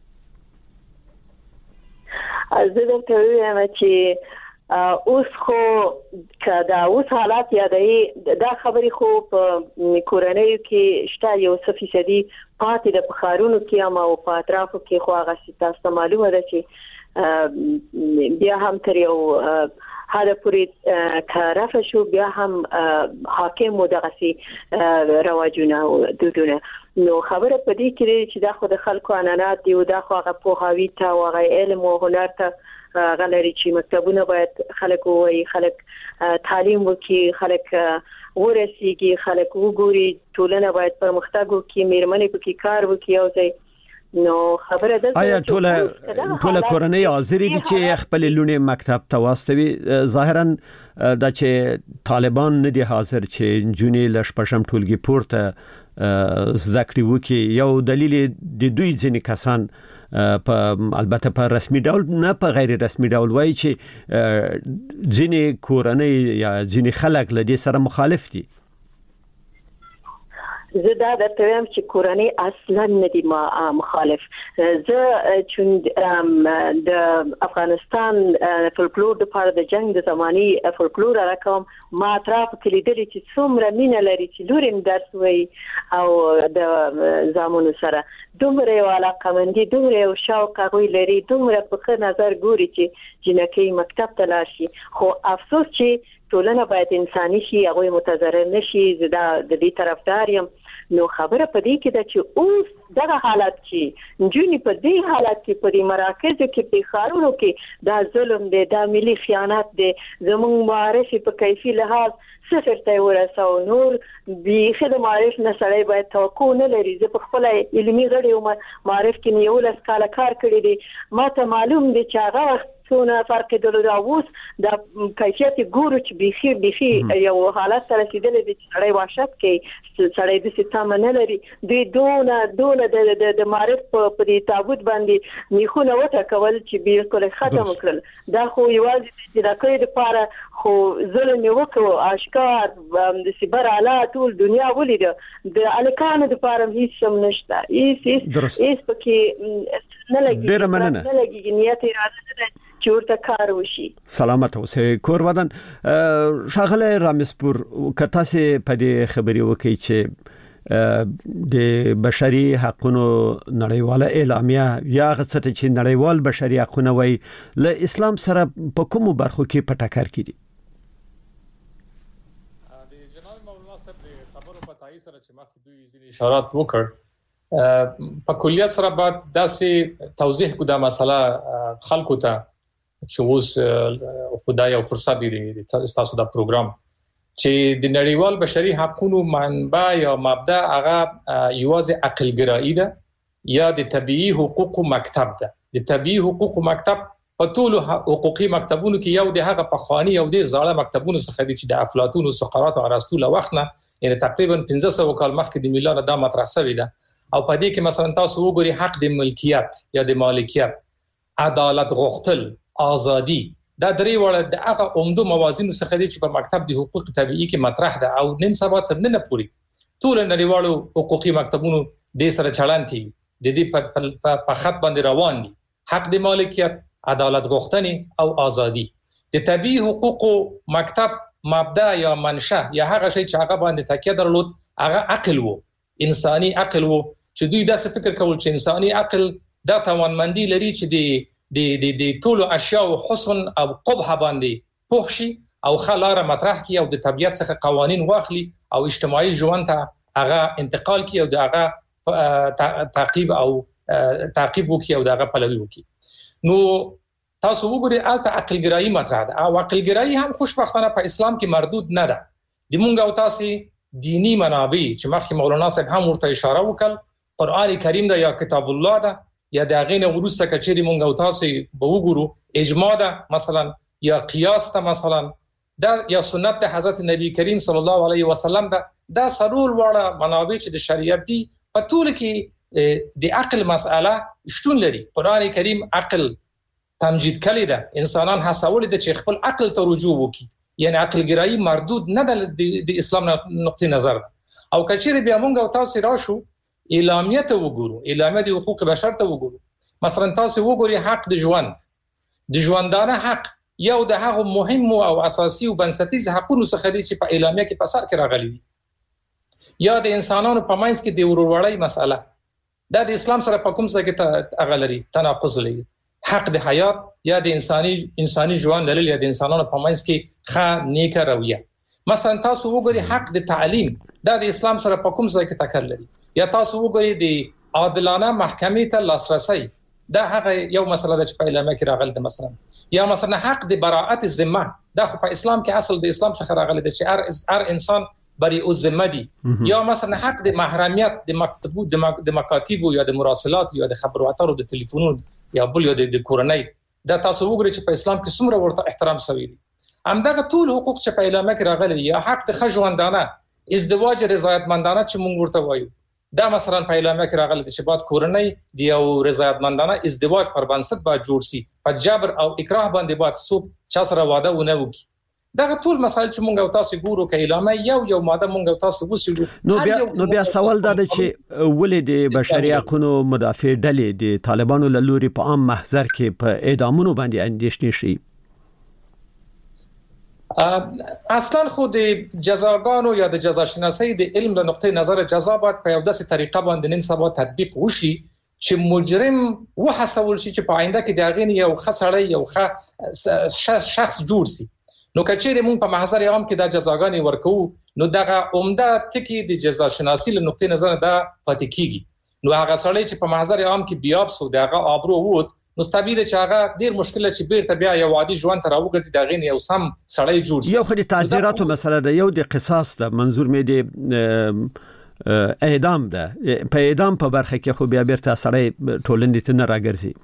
زه درته وایم چې اوس خو کدا اوس حالات یادې دا خبرې خو په کورنۍ کې شته یو څه فیصدي پاتې د بخارونو کې اما او په اطرافو کې خو هغه تاسو معلومه ده چې بیا هم تر یو هدا پورې کارافه شو بیا هم حاکم مدغسي رواجونه او دودونه نو خبره پدې کې چې دا خو د خلکو انانات دی او دا خو هغه په هاوی ته او هغه علم او هنر ته غلري چې مکتبونه باید خلک وایي خلک تعلیم وکړي خلک ورسیږي خلک وګوري ټولنه باید پرمختګ وکړي میرمنې په کې کار وکړي او ځای نو خبره ده آیا ټول ټول کورنۍ حاضر دي چې خپل لونی مکتب ته واستوي؟ ظاهرا دا چې طالبان نه دي حاضر چې جونی لښ پښم ټولګي پورته زده کړې وکي. یو دلیل د دوی ځینې کسان په البته په رسمي ډول نه په غیر رسمي ډول وایي چې ځینې کورنۍ یا ځینې خلک له دې سره مخالف دي. زه دا درته وایم چې کورنۍ اصلا نه دي مخالف. زه چې د افغانستان فولکلور د پاره د جنگ د زماني فولکلور راکوم، ما اطراف کې لیدل چې څومره مینه لري چې لوریم درس وایي او د زامنو سره دومره یو علاقمندي، دومره یو شوق هغوی لري، دومره په ښه نظر ګوري چې جنکۍ مکتب ته لاړ شي. خو افسوس چې ټولنه باید انساني شي، هغوی متضرر نشي. زه دا د دې طرفدار یم. نو خبره پدې کې ده چې اوس دغه حالت چې نجونې په دې حالت کې په دې مراکزو کې په ښارونو کې دا ظلم دی، دا ملي خیانت دی، زموږ معارف په کیفي لحاظ صفر ته ورسو. نور بیخي د معارف نه سړی باید توقع نه لري. زه په خپل علمي غړي معارف کې یولس کاله کار کړی دی. ما ته معلوم دی چې هغه وخت څونه فرق درلود. دا اوس د کیفیت ګورو چې بیخي بیخي یو حالت سره رسیدلی دی چې سړی وحشت کوي، سړی داسې تمه نه لري. دوی دونه دونه د د معارف په دې تابوت باندې میخونه وټکول چې بالکل ختم کړل. دا خو یوازې د جنکیو دپاره خو ظلم یې وکړو، اشکار د سیبر اعلی ټول دنیا ولیده. د هلکانو دپاره هېڅ هم نشته، هېڅ هېڅ هېڅ پکې نه لګېږي نه لګېږي نیت یې راځه نه چې ورته کار وشي. سلامت اوسئ. کور ودان ښاغلی رامسپور، که تاسې په دې خبرې وکړئ چې د بشري حقونو نړیواله اعلامیه یا هغه څه چې نړیوال بشري حقونه وایي له اسلام سره په کومو برخو کې په ټکر کې دي؟ د جناب مولانا صاحب د خبرو په تایید سره چې مخکې دوی ځینې اشارات وکړ، په کلیت سره باید داسې توضیح کو دا مسله خلکو ته چې اوس خدای او فرصت دی تاسو دا پروګرام چې د نړیوال بشري حقوقو منبع یا مبدا هغه یوازې عقلګرایی ده یا د طبيعي حقوقو مکتب ده. د طبيعي حقوقو مکتب په ټولو حقوقي مکتبونو کې یو د هغه پخوانی یو د زاړه مکتبونو څخه دي چې د افلاطون او سقراط او ارسطو له وخت نه یعنی تقریبا پنځه سوه کال مخکې د میلاد دا مطرح شوی ده. او په دې کې مثلا تاسو وګورئ حق د ملکیت یا د مالکیت، عدالت غوښتل، آزادي، دا درې وړه د هغه عمده موازینو څخه دي چې په مکتب د حقوق طبيعي کې مطرح ده. او نن سبا تر نن پورې ټول نړیوالو حقوقي مکتبونو د سره چلن کوي، د دې په خط باندې روان دي. حق د مالکیت، عدالت غوښتنې او آزادي. د طبيعي حقوقو مکتب مبدا یا منشأ یا هغه شی چې هغه باندې تکیه درلود هغه عقل وو، انساني عقل وو، چې دوی داسې فکر کول چې انساني عقل دا توانمندي لري چې د د د د ټولو اشیاء حسن او قبح باندې پوه شي او خلاره مطرح کی او د طبيعت څخه قوانين واخلي او اجتماعي ژوند ته هغه انتقال کی او دغه تعقیب او تعقیب وکي او دغه پلوي وکي. نو تاسو وګورئ الته عقلګرایی مطرح ده او عقلګرایی هم خوشبختانه په اسلام کې مردود نه ده. د مونږ او تاسو دینی منابع چې مخکې مولانا صاحب هم ورته اشاره وکړ، قران کریم ده یا کتاب الله ده یا د هغې نه وروسته که چیرې مونږ او تاسو به وګورو اجماع ده مثلا یا قیاس ده مثلا دا یا سنت د حضرت نبی کریم صلی الله علیه وسلم ده. دا سرول واړه منابع چې د شریعت دي په ټول کې د عقل مسأله شتون لري. قران کریم عقل تمجید کړی ده، انسانان هڅول دي چې خپل عقل ته رجوع وکړي، یعنی عقلګرایی مردود نه ده د اسلام نقطه نظر ده. او که چیرې بیا مونږ او تاسو راشو اعلامیه ته وګورو، اعلامیه د حقوق بشر ته وګورو، مثلا تاسو وګورئ حق د ژوند، د ژوندانه حق یو د هغه مهم او اساسي او بنسټیز حقوقو څخه دی چې په اعلامیه کې په سر کې راغلي دي. یا د انسانانو په منځ کې د ورورولۍ مسأله دا د اسلام سره په کوم ځای کې اغلري تناقض لري. حق د حیات یا د انساني انساني ژوند لري یا د انسانانو په منځ کې ښه نیکه رویه. مثلا تاسو وګورئ حق د تعلیم دا د اسلام سره په کوم ځای کې ټکر لري. یا تاسو وګورئ د عادلانه محکمې ته لاسرسي دا هغه یو مسله ده چې په اعلامیه کې راغلی ده. مثلا یا مثلا حق د براءت الذمه دا خو په اسلام کې اصل د اسلام څخه راغلی ده چې هر هر انسان بری الذمه دي یا مثلا حق د محرمیت د مکتبو د مکاتب یا د مراسلات یا د خبرو اترو د ټلیفونونو یا بل یا د کورنۍ دا تاسو وګورئ چې په اسلام کې څومره ورته احترام شوی دی. همدغه ټول حقوق چې په اعلامیه کې راغلي یا حق د خجوندانه ازدواج رضایتمندانه چې مونږ ورته وایو دا مثلا په اعلامیه کې راغلي چې بعد کورنۍ دی او رضایتمندانه ازدواج پر بنسټ با جوړ شي په جبر او اکراه باندې بعد څوک چا سره واده ونه وکړي. دا ټول مسایل چې مونږ او تاسو ګورو کې اعلامیه یو یو ماده مونږ او تاسو وسیلو. نو بیا نو بیا سوال دا دی چې ولې د بشري حقوقو مدافع ډلې د طالبانو له لوري په عام محضر کې په اعدامونو باندې اندېښنې شي؟ اصلا خود جزاګانو یا د جزا شناسۍ د علم له نقطې نظر جزا باید په یو داسې طریقه باندې نن سبا تطبیق وشي چې مجرم وحسول شي چې په آینده کې د هغې یو ښه سړی یو ښه شخص جوړ شي. نو کچېرې مونږ په محضر عام کې د جزاګانې ورکو نو دغه عمده ټکی د جزا شناسۍ له نقطې نظر دا پاتې کیږي. نو هغه سړی چې په محضر عام کې بیاب سو دغه آبرو ووت نو طبيعي چې هغه ډیر مشکل چې بیرته بیا یو عادي ژوند ته راوګرځي دا غین یو سم سړی جوړ شي. یو خو د تعزیراتو مسله ده یو د قصاص ده منظور مې دی اعدام ده په اعدام په برخه کې خو بیا بیرته سړی ټولنې ته نه راګرځي.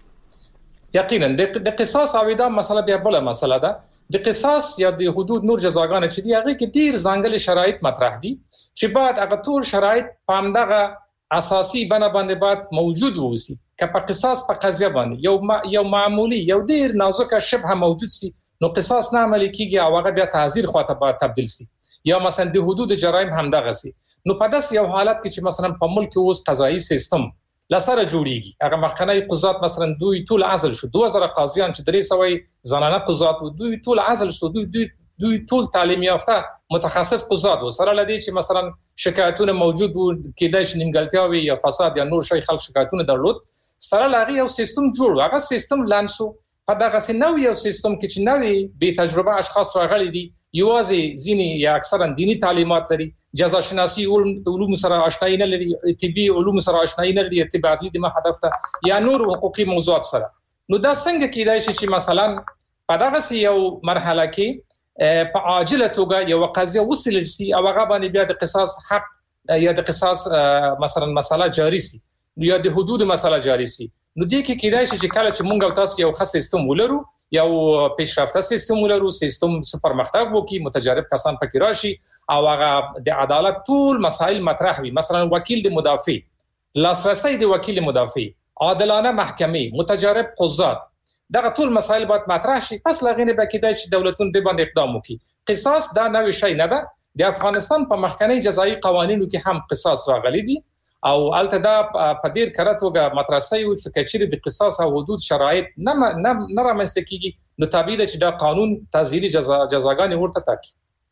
یقینا د قصاص او اعدام مسله بیا بل مسله ده. د قصاص یا د حدود نور جزاګانې چې دی هغه کې ډیر ځانګړي شرایط مطرح دي چې بعد هغه ټول شرایط په همدغه اساسي بنا باندې بعد موجود ووسی که په قصاص په قضیه باندې یو ما یو معمولی یو ډیر نازکه شبهه موجود سي نو قصاص نه عملي کیږي او هغه بیا تعزیر خواته به تبدیل سي یا مثلا د حدود جرایم هم دغه سي. نو په داس یو حالت کې چې مثلا په ملک اوس قضایي سیستم لسره جوړیږي هغه مخکنی قضات مثلا دوی ټول عزل شو دوه زره قاضیان چې درې سوي زنانه قضات دوی ټول عزل شو دوی دوی دوی ټول تعلیم یافته متخصص قضات و سره لدی چې مثلا شکایتونه موجود وو کېدای شي نیمګړتیاوي یا فساد یا نور شي خلک شکایتونه درلود سره لغي یو سیستم جوړ هغه سیستم لانسو په دغه سينو یو سیستم کې چې نوې به تجربه اشخاص راغلي دي یوازې ځینی یا اکثرا دینی تعلیمات لري جزا شناسی علوم سره آشنایی نه لري طبي علوم سره آشنایی نه لري طب عدلی د هدف ته یا نور حقوقي موضوعات سره. نو دا څنګه کېدای شي چې مثلا په دغه یو مرحله کې په عاجله توګه یو قضیه وصل شي او هغه باندې بیا د قصاص حق یا د قصاص مثلا مسله جاری شي یا د حدود مسله جاری شي. نو دې کې کېدای شي چې کله چې مونږ او تاسو یو ښه سیستم ولرو یو پیشرفته سیستم ولرو سیستم پرمختګ وکړي متجارب کسان پکې راشي او هغه د عدالت ټول مسائل مطرح وي مثلا وکیل د مدافع لاسرسي د وکیل مدافع عادلانه محکمه متجارب قضات دغه ټول مسائل باید مطرح شي پس لغینه به کېدای شي دولتونه د باندې اقدام وکړي. قصاص دا نوې شی نه ده د افغانستان په مخکنی جزایي قوانینو کې هم قصاص راغلي دي او الته دا په ډیر کراتوګه مطرح شوی چې کچېره د قصاص او حدود شرایط نه نه نه رامنځته کیږي نو طبيعي ده چې دا قانون تعزیري جزا جزاګانې ورته ټاکي.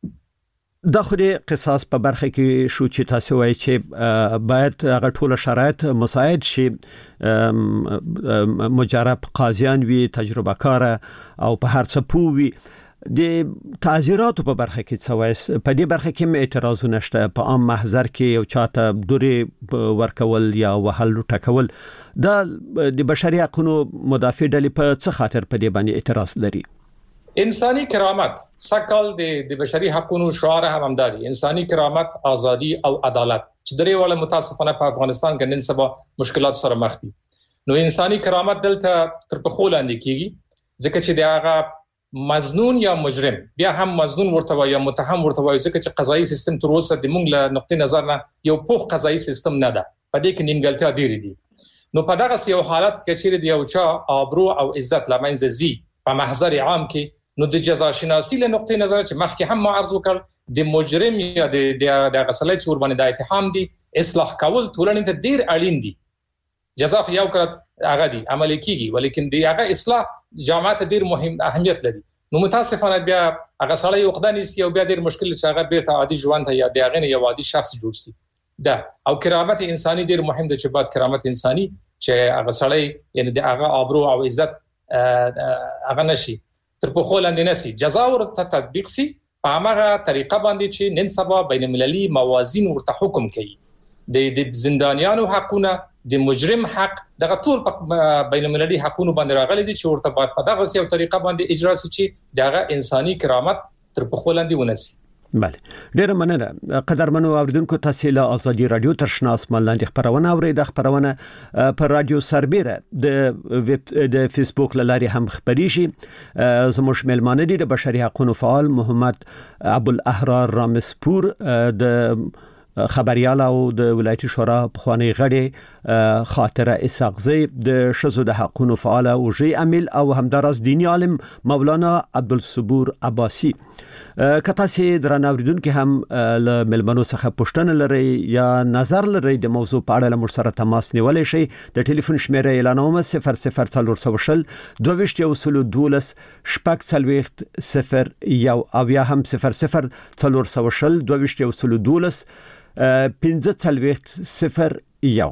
دا خو د قصاص په برخه کې شو چې تاسو وایي چې باید هغه ټول شرایط مساعد شي مجرب قاضیان وي تجربه کار او په هر څه پوي د تعزیراتو په برخه کې څه وایي په دې برخه کې مې اعتراض نشته په عام محضر کې یو چاته دوري ورکول یا وهل ټکول دا د بشري حقوقو مدافع ډلې په څه خاطر په دې باندې اعتراض لري؟ انساني کرامت سکل د د بشري حقوقو شعار هم همداري انساني کرامت ازادي او عدالت چې درې ولا متاسفانه په افغانستان کې نن سبا مشکلات سره مخ دي. نو انساني کرامت دلته تر په خول اندې کیږي ځکه چې دغه مظنون یا مجرم بیا هم مظنون ورته وایي یا متهم ورته وایي ځکه چې قضایي سیستم تر اوسه د مونږ له نقطې نظر نه یو پوخ قضایي سیستم نه ده په دې کې نیمګړتیا ډېرې دي. نو په دغه یو حالت کې چې د یو چا آبرو او عزت لمنځه ځي په محضر عام کې نو د جزا شناسي له نقطې نظر چې مخکې هم عرض وکړ د مجرم یا د د غسلې چې ور باندې د اتهام دي اصلاح کول ټولنې ته ډیر اړین دي. جزا یو کړه هغه دي عملي کیږي ولیکن د هغه اصلاح جامعه ډیر مهم اهمیت لري. نو متاسفانه بیا هغه سړی یو خدای نسی او بیا ډیر مشکل چې هغه بیرته عادي ژوند ته یا د هغه یو عادي شخص جوړ شي. دا او کرامت انساني ډیر مهم ده چې بعد کرامت انساني چې هغه سړی یعنی د هغه آبرو او عزت هغه نشي تر په خول اندې نسی جزا ورته تطبیق سي په هغه طریقه باندې چې نن سبا بین المللي موازین ورته حکم کوي د زندانیانو حقونه د مجرم حق دغه ټول بین المللي حقونه باندې راغلي دي چې ورته په دغه یو طریقه باندې اجرا شي چې دغه انساني کرامت تر په خول اندې ونسي. بله ډیره مننه قدرمنو اوریدونکو تاسو له ازادي رادیو ترشنا اسمان لاندې خبرونه اورئ د خبرونه پر رادیو سربیره د ویب د فیسبوک لاري هم خبريږي زموږ ملمانه دي د بشري حقوقو فعال محمد ابو الاحرار رامسپور د خبريال او د ولایتي شورا پخوانی غړي خاطره اسحاقزی د شذو د حقوقو فعال او جی عامل او همدارس دینی عالم مولانا عبدالصبور عباسی کته سي درناوریدونکو هم له ملمنو څخه پوښتنه لري یا نظر لري د موضوع په اړه له مشترک تماس نیولای شي د ټلیفون شمیره اعلانومه صفر صفر څلور شل دوه ویشت دولس شپږ څلوېښت صفر یو او یا هم صفر صفر څلور شل دوه ویشت دولس پنځه څلوېښت صفر یو.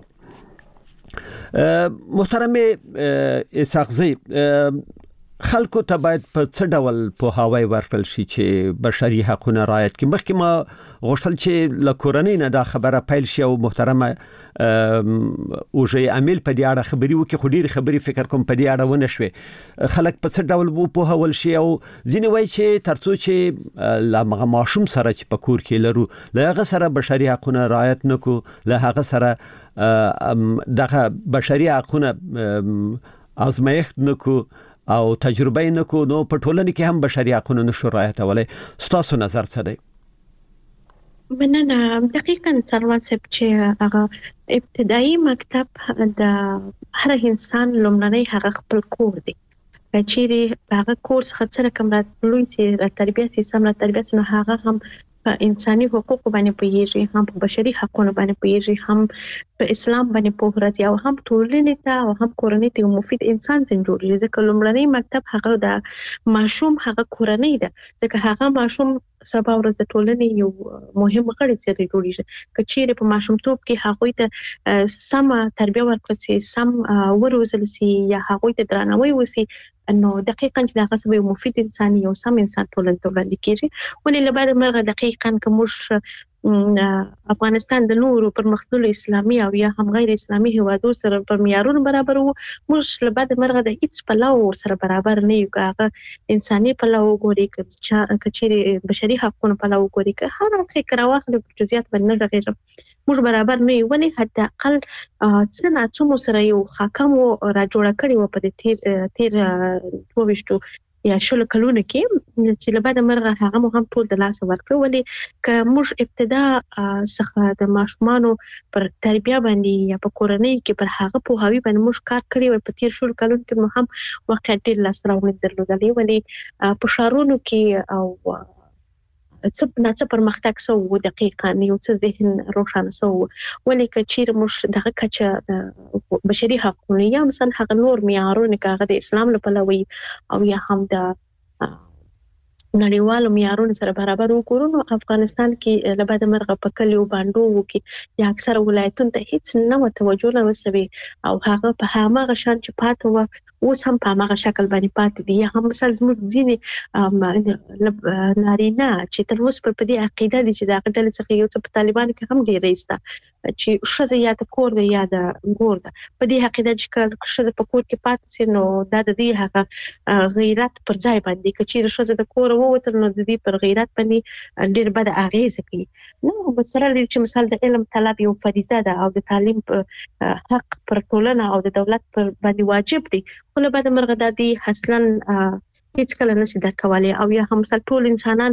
محترم اسحاقزی خلکو ته باید په څه ډول په هواي ورکړل شي چې بشري حقوقونه رعایت کړي. مخکې ما غوښتل چې له کورنۍ نه دا خبره پیل شي او محترمه او جی عامل په دې اړه خبري وکړي، خو ډېر خبري فکر کوم په دې اړه ونه شوي. خلک په څه ډول وو په هول شي او ځینې وایي چې ترڅو چې لا مغه ماشوم سره چې په کور کې لرو له هغه سره بشري حقوقونه رعایت نکو، له هغه سره دغه بشري حقوقونه آزمایښت نکو او تجربه نکو، نو په ټولنه کې هم بشري حقوقونه نشو رعایتولای. ستاسو نظر څه دی؟ مننه. دقیقاً سروان صاحب چې هغه ابتدایي مکتب د هر انسان لومړنی هغه خپل کور دی. چې هغه کور څخه څه رقم راتلوي چې تربیه سیستم را تربیه نو هغه هم په انساني حقوق باندې پوهیږي، هم په بشري حقوقو باندې پوهیږي، هم په اسلام باندې پوه راځي او هم ټولنې ته او هم کورنۍ ته مفید انسان څنګه جوړیږي. ځکه لومړنی مکتب هغه د ماشوم هغه کورنۍ ده، ځکه هغه ماشوم سبا ورځ د ټولنې یو مهم غړی څنګه جوړیږي. کچېره په ماشومتوب کې هغه ته سم تربیه ورکړل شي، سم وروزل شي یا هغه ته درناوی وشي، انه دقیقاً چې دا غصب یو مفید انسان یو سم انسان ټولنه ته وړاندې کیږي. ولې لبعد مرغه دقیقاً کوم افغانستان د نورو پرمختللو اسلامي او یا هم غیر اسلامي هیوادو سره په معیارونو برابر وو، موږ لبعد مرغه د هیڅ پلاو سره برابر نه یو. هغه انساني پلاو ګوري کچېره بشري حقوقو پلاو ګوري که هر څه کراوخلو په جزئیات باندې راغلی موږ برابر نه یو. ولې حتی اقل څه نه څه سره یو حاکم را جوړ کړی و په تیر تیر دوه یا شل کلونه کې چې لبعد مرغه هغه مو هم ټول د لاس ورکړ. ولې که موږ ابتدا څخه د ماشومانو پر تربیه باندې یا په کورنۍ کې پر هغه په هوی باندې موږ کار کړی و په تیر شل کلونه کې مو هم واقعیت ډیر لاس راوړل درلودلې. ولې په شهرونو کې او څه نه څه پرمختګ سو دقیقاً یو څه ذهن روښانه سو. ولې که چیرې موږ دغه کچه بشري حقوقونه یا مثلا هغه نور معیارونه کاغه د اسلام لپاره وي او یا هم د نړیوالو معیارونو سره برابر وګورو، نو افغانستان کې لبعد مرغه په کلیو باندې کې یا اکثر ولایتونو ته هیڅ نه توجه نه وسوي او هغه په هغه شان چې پاتې و اوس هم په هغه شکل باندې پاتې دي. هم مثلا زموږ ځینې نارینه چې تر اوسه په دې عقیده دي چې دا ډلې څخه یو څه په طالبانو کې هم ډیر ایسته چې ښځه یا د کور ده یا د ګور ده، په دې عقیده چې کله ښځه په کور کې پاتې سي نو دا د دې هغه غیرت پر ځای باندې کچې ښځه د کور ووتل نو د دې پر غیرت باندې ډیر بد اغیزه کوي. نو مثلا چې مثال د علم طلب یو فریضه ده او د تعلیم حق پر ټولنه او د دولت پر باندې واجب دي، خو له بعد مرغه د دې اصلا هیڅ کله نشي درکولای او یا هم مثلا ټول انسانان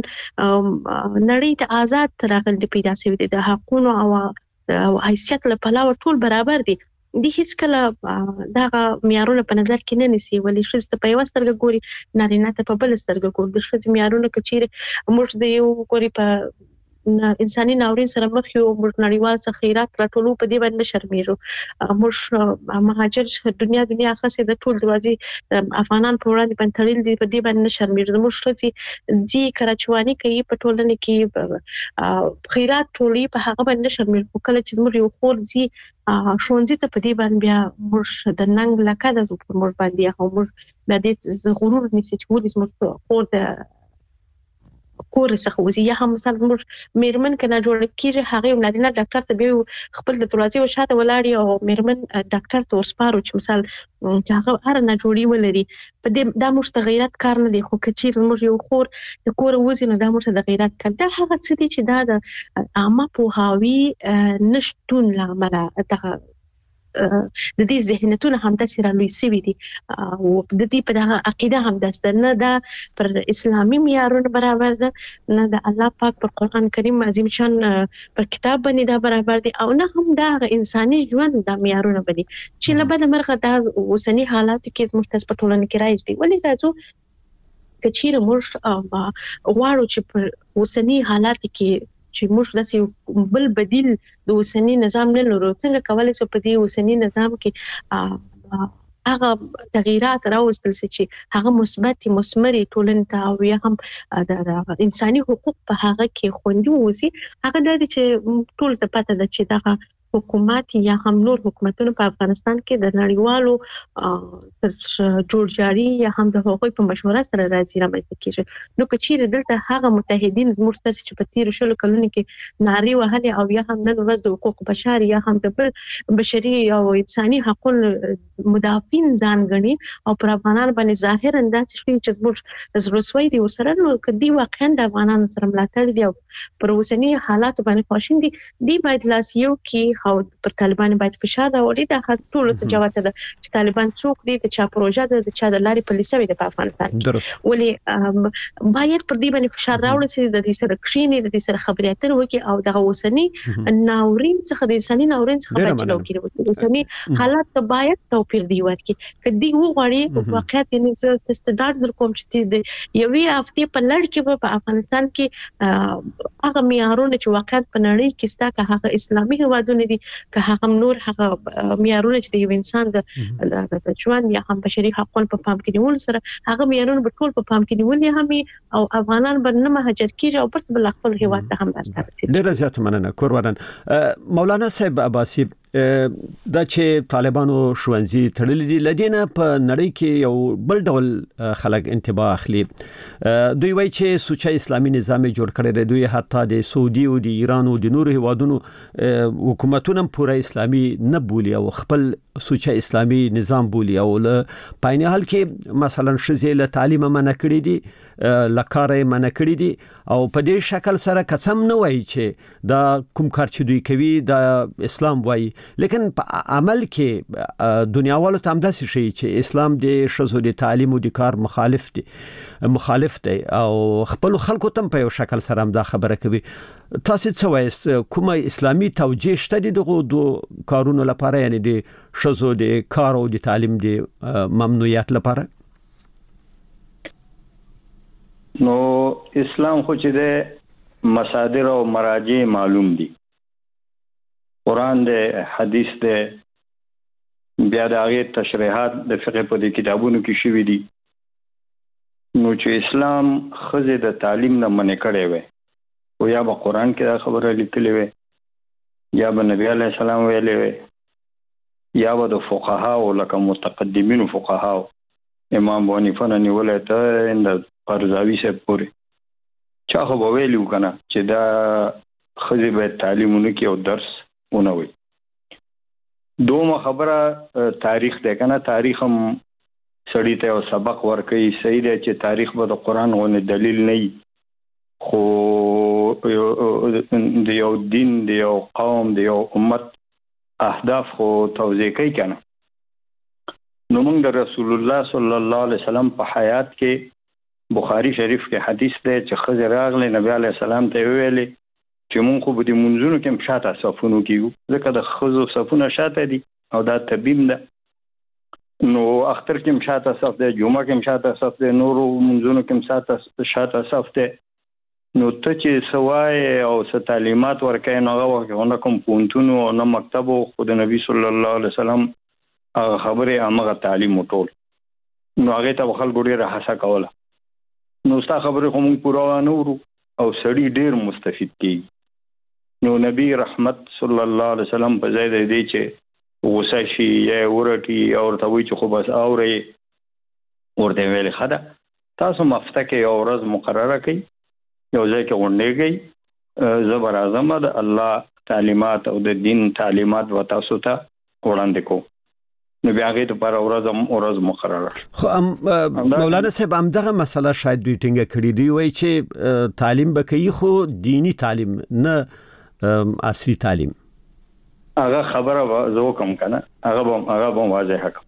نړۍ ته آزاد ترغل پیدا شوی دي، د حقوقو او حیثیت لپاره ټول برابر دي. د هیڅ کله دا معیارونه په نظر کې نه نیسي. ولې ښځه په یو سترګه ګوري، نارینه ته په بل سترګه ګوري. د ښځې معیارونه کچېره موږ د یو ګوري په انساني ناورین سره مخ یو، موږ نړیوال څخه خیرات راټولو په دې باندې شرمېږو. موږ مهاجر دنیا دنیا خاصه د ټول دروازې افغانان په وړاندې باندې تړل دي، په دې باندې شرمېږو. موږ ښځې ځي کراچواني کوي په ټولنه کې خیرات ټولي په هغه باندې شرمېږو. کله چې موږ یو خور ځي شونځي ته په دې باندې بیا موږ د ننګ لکه د زو موږ باندې هم موږ د دې غرور نشي چې ولې موږ خور د کور څخه وزي یا هم مثلا موږ میرمن کنه جوړ کیږي هغه نارینه ډاکټر ته به خپل د دروازې وشاته ولاړی او میرمن ډاکټر ته ورسپارو چې مثال هغه هر نه جوړي ولري په دې دا موږ ته غیرت کار نه دی خو کچیر موږ یو خور د کور وزي نه دا موږ ته د غیرت کار دا هغه څه دي چې دا د عامه پوهاوی نشټون لامل دغه د دې ذهنیتونه هم د سره لوي سوي دي او د دې په دغه عقیده هم د نه دا پر اسلامي معیارونو برابر ده نه د الله پاک پر قران کریم عظیم شان پر کتاب باندې دا برابر دي او نه هم دا انساني ژوند د معیارونو باندې چې له بده مرغه د اوسنی حالاتو کې زموږ تاسو په ټولنه کې راځي دي ولې راځو کچیر موږ غواړو چې پر اوسنی حالات کې چې موږ داسې بل بدیل د اوسنی نظام نه لرو څنګه کولای شو په دې اوسنی نظام کې هغه تغیرات راوستل چې هغه مثبت مثمري ټولنې ته او یا هم د انساني حقوق په هغه کې خوندي ووسی هغه د چې ټول څه پته ده چې دغه حکومت یا هم نور حکومتونه په افغانستان کې د نړیوالو تر جوړ جاری یا هم د حقوقي په مشوره سره راځي رامنځته کیږي نو کچیر دلته هغه متحدین زموږ تاسو چې په تیر شلو کلونو کې ناري وهلي او یا هم نن ورځ د حقوق بشر یا هم د بشري او انساني حقوقو مدافعین ځان غني او پر افغانان باندې ظاهر انداز شي چې زموږ زروسوي دي وسره نو کدي واقعا د افغانانو سره ملاتړ دي او پر اوسنی حالات باندې خواشین دي دی باید لاسیو کې او پر طالبان باید فشار راوړي دا ټول ته جواب ده چې طالبان څوک دي د چا پروژه ده د چا د لارې پالیسي د افغانستان کې ولې باید پر دې باندې فشار راوړي چې د دې سره کښینی د دې سره خبرې اترې وکړي او د اوسنی ناورین څخه د انساني ناورین څخه بچو کړي اوسنی حالات ته باید توپیر دی ورکړي کدی وغواړي واقعیت یې استعداد در کوم چې د یوې هفته په لړ کې په افغانستان کې هغه معیارونه چې واقعیت په نړۍ کې ستا که هغه اسلامي هوادونه دي که هغه نور هغه معیارونه چې د یو انسان د ژوند یا هم بشري حقوقو په پام کې نیول سره هغه معیارونه په ټول په پام کې نیول هم او افغانان به نه مهاجر کیږي او پرته بل خپل هیواد ته هم راځي. ډیر زیات مننه کورورن مولانا صاحب عباسی دا چې طالبانو شوونځي تړلې دي لدینه په نړۍ کې یو بل ډول خلک انتباه اخلي دوی وایي چې سوچه اسلامي نظام جوړ کړی دی دوی حتی د سعودي او د ایران او د نورو هیوادونو حکومتونه پوره اسلامي نه بولي او خپل سوچه اسلامي نظام بولي او له پاین حال کې مثلا شذې له تعلیم منع کړی دي لکارې منع کړی دي او په دې شکل سره قسم نه وایي چې دا کوم کار چې دوی کوي دا اسلام وایي لیکن په عمل کې دنیاوالو ته هم داسې شي چې اسلام د شذو د تعلیم او د کار مخالف دی مخالف دی او خپل خلکو ته په یو شکل سره هم دا خبره کوي تاسو څه وایست کومه اسلامي توجیه شته دغه دوه کارونو لپاره یعنی د شذو د کار او د تعلیم د ممنوعیت لپاره نو اسلام خو چې د مصادر او مراجع معلوم دي قرآن دې حدیث دې بیا د هغه تشریحات د فقه په دې کتابونو کې شوي دي نو چې اسلام خزه د تعلیم نه منع کړي وي او یا په قرآن کې دا خبره لیکلې وي یا په نبی عليه السلام ویلې وي یا په فقها او لکه متقدمین فقها امام ابو حنیفه نه نیولې ته اند قرضاوی سے پوری چا خو ویلو کنه چې دا خزه به تعلیمونه کې او درس ونه وي دومره خبره تاریخ ده کنه تاریخ هم سړی ته او سبق ورکړي صحیح ده چې تاریخ به د قران غو دلیل نه خو د یو دین د یو قوم د یو امت اهداف خو توضیح کوي کنه نو موږ د رسول الله صلی الله علیه وسلم په حیات کې بخاری شریف کې حدیث ده چې خزر راغله نبی علیه السلام ته ویلي چې مونږ خو به د منځونو کې مشاته صفونو کیو ځکه د خزو صفونه شاته دي او دا طبيب ده نو اختر کې مشاته صف ده جمعه کې مشاته صف ده نورو منځونو کې مشاته شاته صف ده نو ته چې سوای او ست تعلیمات ورکې نو هغه کوم پونتونو او نه مکتب خو د نبی صلی الله علیه وسلم هغه خبره هغه تعلیم ټول نو هغه ته خلکو ډیره هڅه کوله نو ستا خبره کوم پورا نه ورو او سړی ډیر مستفید کی نو نبی رحمت صلی الله علیه وسلم په ځای دی چې غوسه شي یا ورټي او ورته وی چې خو بس اوري ورته ویل خدا تاسو مفته کې یو ورځ مقرره کړئ یو ځای کې غونډېږئ زبر اعظم د الله تعلیمات او د دین تعلیمات و تاسو ته وړاندې کوو نو بیا هغه ته پر ورځ ورځ مقرره. خو مولانا صاحب هم دغه مسله شاید دوی ټینګه کړې دی وای چې تعلیم به کوي خو دینی تعلیم نه عصري تعلیم. هغه خبره زه کوم کنه هغه به هغه به واضح حق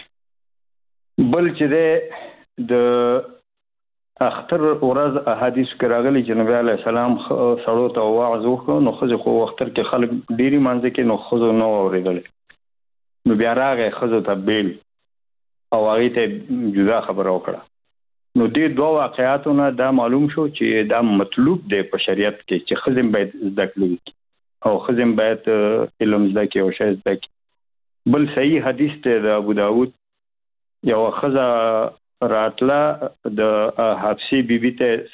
بل چې د اختر ورځ احادیث کې راغلي چې نبی علی السلام سړو ته واعظ وکړ نو خو خو وختر کې خلک ډيري مانځي کې نو خو نو اوریدل نو بیا راغی خزو ته بیل او هغه ته جدا خبره وکړه نو دې دوه واقعاتونه دا معلوم شو چې دا مطلوب دی په شریعت کې چې خزم باید زده کړي او خزم باید علم زده کړي او شای زده کړي. بل صحیح حدیث ته د ابو داود یو خزه راتله د حفصه بیبي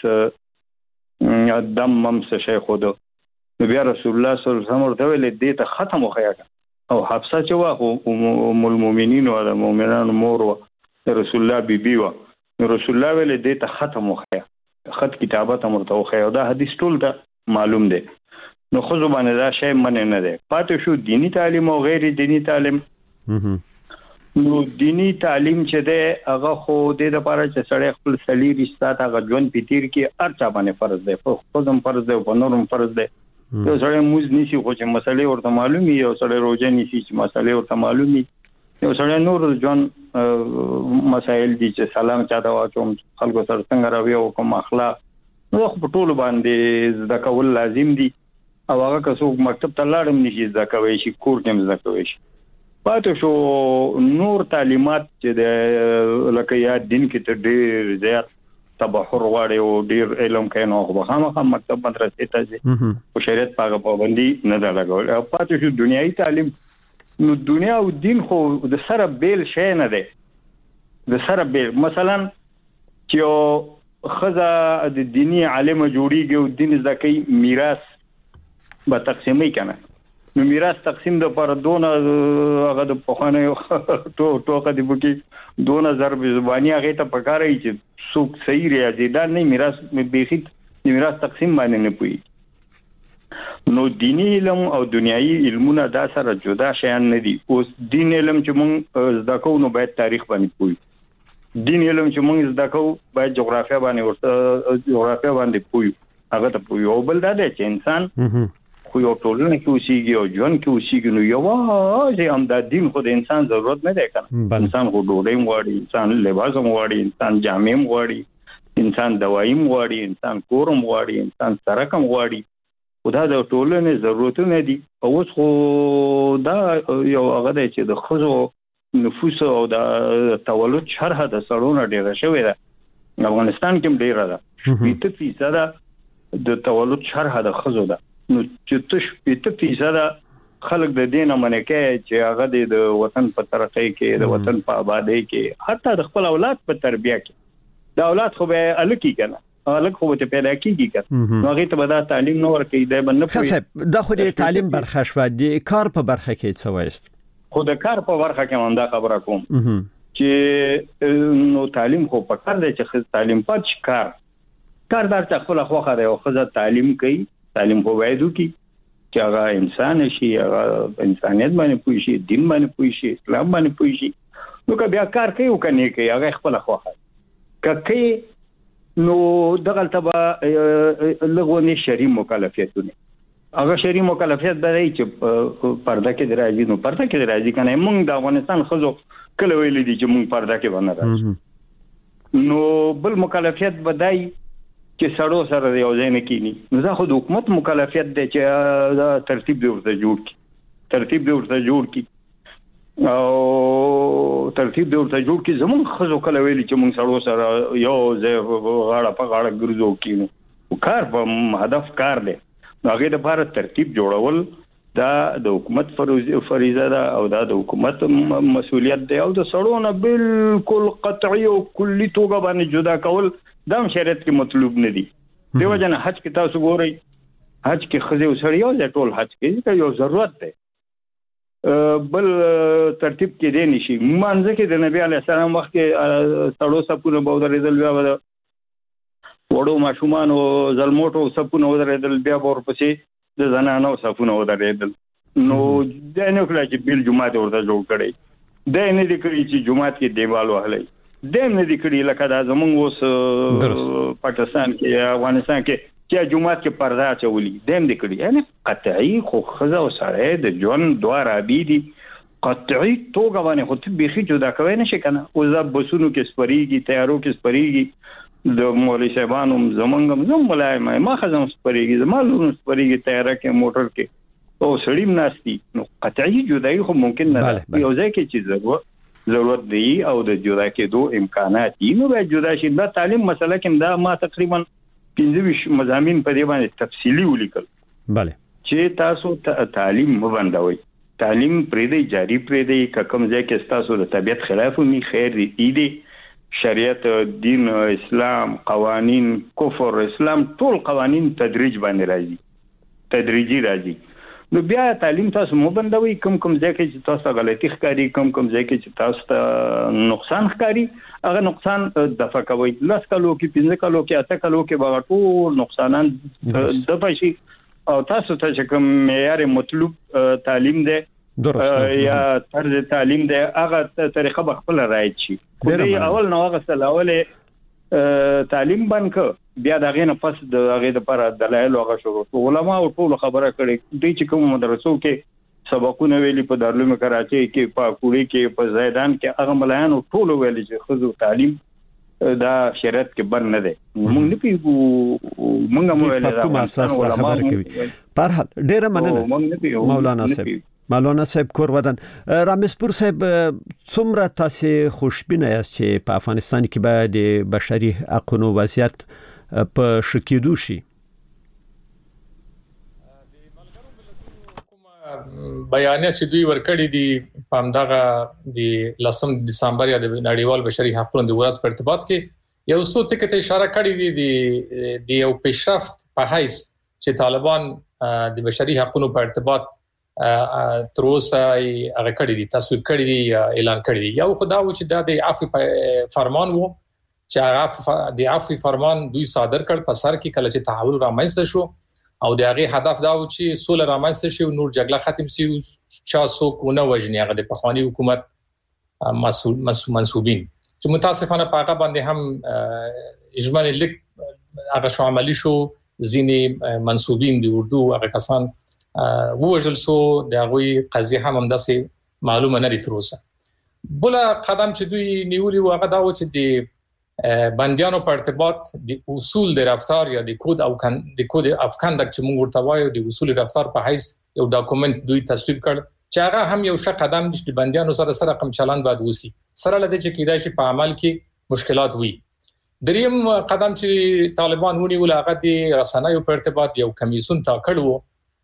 ته دم مم څه شي خود نو بیا رسول الله صلی الله علیه وسلم ورته ویل دې ته ختم وخیا او حفصه چې واخو ام المؤمنین او د مؤمنانو مور او رسول الله بیبي و رسول الله ویل دې ته ختم وخیا خط کتابت امرته وخیا دا حدیث ټول ته معلوم دی نو خو زبانه دا شی من نه دی پاتې شو دینی تعلیم او غیر دینی تعلیم. نو دینی تعلیم چې دی هغه خو د لپاره چې سړی خپل سلی رشتہ هغه ژوند پتیر کې ارچا باندې فرض دی خو هم فرض دی او نورم فرض دی. یو سړی موز نیسی خو چې مسلې ورته معلومي یو سړی روزه نیسی چې مسلې ورته معلومي یو سړی نور ځون مسائل دي چې سلام چاته واچوم خلکو سره څنګه راوي او کوم اخلاق نو په ټول باندې زده کول لازم دي او هغه که څوک مکتب ته لاړم نشي زده کوي شي کور کې زده کوي شي. پاتې شو نور تعلیمات چې د لکه یا دین کې ته ډېر زیات تبحر غواړي او ډیر علم کوي نو خو خامخا مکتب مدرسې ته ځي او شریعت پاګه پابندي نه دا لګول او پاتې شو دنیوي تعلیم نو دنیا او دین خو د سره بیل شي نه دی د سره بیل مثلا چې خزه د دینی عالم جوړیږي او دین زکای میراث به تقسیمي کنه نو میراث تقسیم د پر دونه هغه د پخانه ټو ټوکه دی بکی دونه ضرب زبانی هغه ته پکارای چې څوک صحیح ریاضي دا نه میراث بیخي میراث تقسیم باندې نه پوي. نو دینی علم او دنیایي علمونه دا سره جدا شیان نه دي. اوس دین علم چې مونږ زده کوو نو باید تاریخ باندې پوي دین علم چې مونږ زده کوو باید جغرافیا باندې ورته جغرافیا باندې پوي هغه ته پوي او بل دا دی چې انسان خو یو ټولنه کې اوسېږي او ژوند کې اوسېږي نو یوازې هم دا دین خو د انسان ضرورت نه دی کنه انسان خو ډوډۍ غواړي انسان لباس غواړي انسان جامې غواړي انسان دوايي غواړي انسان کور غواړي انسان سرک غواړي خدا د ټولنې ضرورتونه دي اوس خو دا یو هغه دی چې د خزو نفوس او د تولد شرح د سړونو ډیره شوې ده افغانستان کې ډیره ده بیت فیصد د تولد شرح د خزو ده نو چې تش په فیصد خلک د دین منکه چې هغه د وطن په ترقۍ کې د وطن په آبادی کې حتی د خپل اولاد په تربیه کې د اولاد خو به الکی کنه الک خو ته پیدا کیږي کنه نو هغه ته به دا تعلیم نو ورکې دی باندې پوي خاصه د خو د تعلیم برخه شو د کار په برخه کې څه وایست خو د کار په برخه کې هم دا خبره کوم چې نو تعلیم خو په کار دی چې تعلیم پات کار کاردار چې خپل خوخه دی او خزه تعلیم کوي تعلیم خو وایدو کی چې هغه انسان شي هغه انسانیت باندې پوي شي دین باندې پوي شي اسلام باندې پوي شي نو که بیا کار کوي او کني کوي هغه خپل خوخه کوي نو دغه تبع لغونی شری مکلفیتونه هغه شری مکلفیت به چې پرده کې درایي نو پرده کې درایي کنه موږ د افغانستان خزو کله ویل دي چې موږ پرده کې باندې راځو نو بل مکلفیت بدای چې سړو سره یو ځای نه کینی نو دا خو د حکومت مکلفیت دی چې دا ترتیب دی ورته جوړ کی ترتیب دی ورته جوړ کی او ترتیب دی ورته جوړ کی زمون خزو کله ویلي چې مونږ سړو سره یو ځای غاړه په غاړه ګرځو کینو او کار په هدف کار دی هغه د لپاره ترتیب جوړول دا د حکومت فریضه ده او دا د حکومت مسؤلیت دی او د سړو نه بالکل قطعي او کلی توګه باندې جدا کول دا شریعت کې مطلوب نه دي دیو جن حج کې تاسو ګورئ حج کې خزه وسړی یو ځای ټول حج کې یو ضرورت دی بل ترتیب کې دی نشي مانځه کې د نبی علی السلام وخت کې سړو سپونه بودرېدل بیا وړو ماشومان او زلموټو صفونه ودرېدل، بیا ورپسې د زنانو صفونه ودرېدل. نو دا نه کله چې بیل جمعه ورته جوړ کړي، دا نه دي کړی چې جمعه کې دیوال وهلي، دا نه دي کړی لکه دا زمونږ اوس پاکستان کې افغانستان کې چې جمعه کې پردا چولي، دا نه دي کړی. یعنی قطعي خو خزه او سړی د ژوند دوه رابي دي، قطعي توګه باندې خو ته بيخي جدا کوي نشي کنه. او زه بسونو کې سپریږي، تیارو کې سپریږي، د مولوی صاحبانو زمونږ زم ملای ما خزم سپریږي، زمالو سپریږي تیاره کې موټر کې او سړیم ناشتي. نو قطعي جدای خو ممکن نه وي، یو ځای کې چې ضرورت ضرورت دی او د جدا کېدو امکانات دي نو به جدا شي. دا تعلیم مسله کې دا ما تقریبا پنځه مضامین په دې باندې تفصیلی ولیکل. bale چې تاسو ته تعلیم مبندوي، تعلیم پرې دی جاری پرې دی، کوم ځای کې تاسو د طبيعت خلاف وي خیر دی دی شریعت، دین، اسلام، قوانین، کفر، اسلام ټول قوانین تدریج باندې راځي، تدریجي راځي. نو بیا تعلیم تاسو مبندوي، کوم کوم ځای کې چې تاسو غلطي ښکاری، کوم کوم ځای کې چې تاسو ته نقصان ښکاری، هغه نقصان دفع کوي. لاس کالو کې پنځه کالو کې اته کالو کې به ټول نقصانات دفع شي او تاسو ته چې کوم معیار مطلوب تعلیم دی یا طرز تعلیم دی هغه طریقه به خپل راځي شي. خو اول نو هغه سلاوله تعلیم باندې بیا دا غینه پس د هغه د پر دلایل هغه شروع علماء او ټول خبره کړي دي چې کوم مدرسو کې سبقونه ویلي په دارالعلوم کراچي کې، په کوړی کې، په زیدان کې، هغه ملایانو ټول ویلي چې خزو تعلیم دا شریعت کې بند نه دی. موږ نه پیو موږ مو ویل دا کوم اساس خبره کوي. په هر ډیره مننه مولانا صاحب. مولانا صاحب کور ودان رامسپور صاحب، څومره تاسو خوشبینه یاست چې په افغانستان کې به د بشري حقوقو وضعیت په شکیدو شي؟ بیانیه چې دوی ورکړي دي په همدغه د لسم دسمبر یا د نړیوال بشري حقوقو د ورځ په ارتباط کې یو څه ټکي ته اشاره کړې دي د یو پیشرفت په حیث چې طالبان د بشري حقوقو په ارتباط تر اوسه هغه کړی دي، تصویب کړی دي، اعلان کړی دي. یو خدای و چې د عفو فرمان وو چې هغه د عفو فرمان دوی صادر کړ په سر کې کله چې تحول رامنځته شو او د هغه هدف دا و چې سوله رامنځته شي، نور جګړه ختم شي، چا څوک ونه وژني. هغه د پخوانی حکومت مسؤل منسوبین چې متاسفانه په هغه باندې هم اجمالی لیک هغه شو عملی شو، ځینې منسوبین د اردو هغه کسان ووژل سو، د هغه قضیه هم همداسې معلومه نه لري تر اوسه. بل قدم چې دوی نیولي و هغه دا و چې د بندیانو په ارتباط د اصول د رفتار یا د کود او د کود اف کنډکټ چې موږ ورته وایو د اصول رفتار په حیث یو ډاکومنت دوی تصویب کړ چې هغه هم یو ښه قدم دی چې د بندیانو سره سره کوم چلند باید وسی سره لدې چې کیدای شي په عمل کې مشکلات وي. دریم قدم چې طالبان ونیول هغه د رسنیو په ارتباط یو کمیسیون ټاکل وو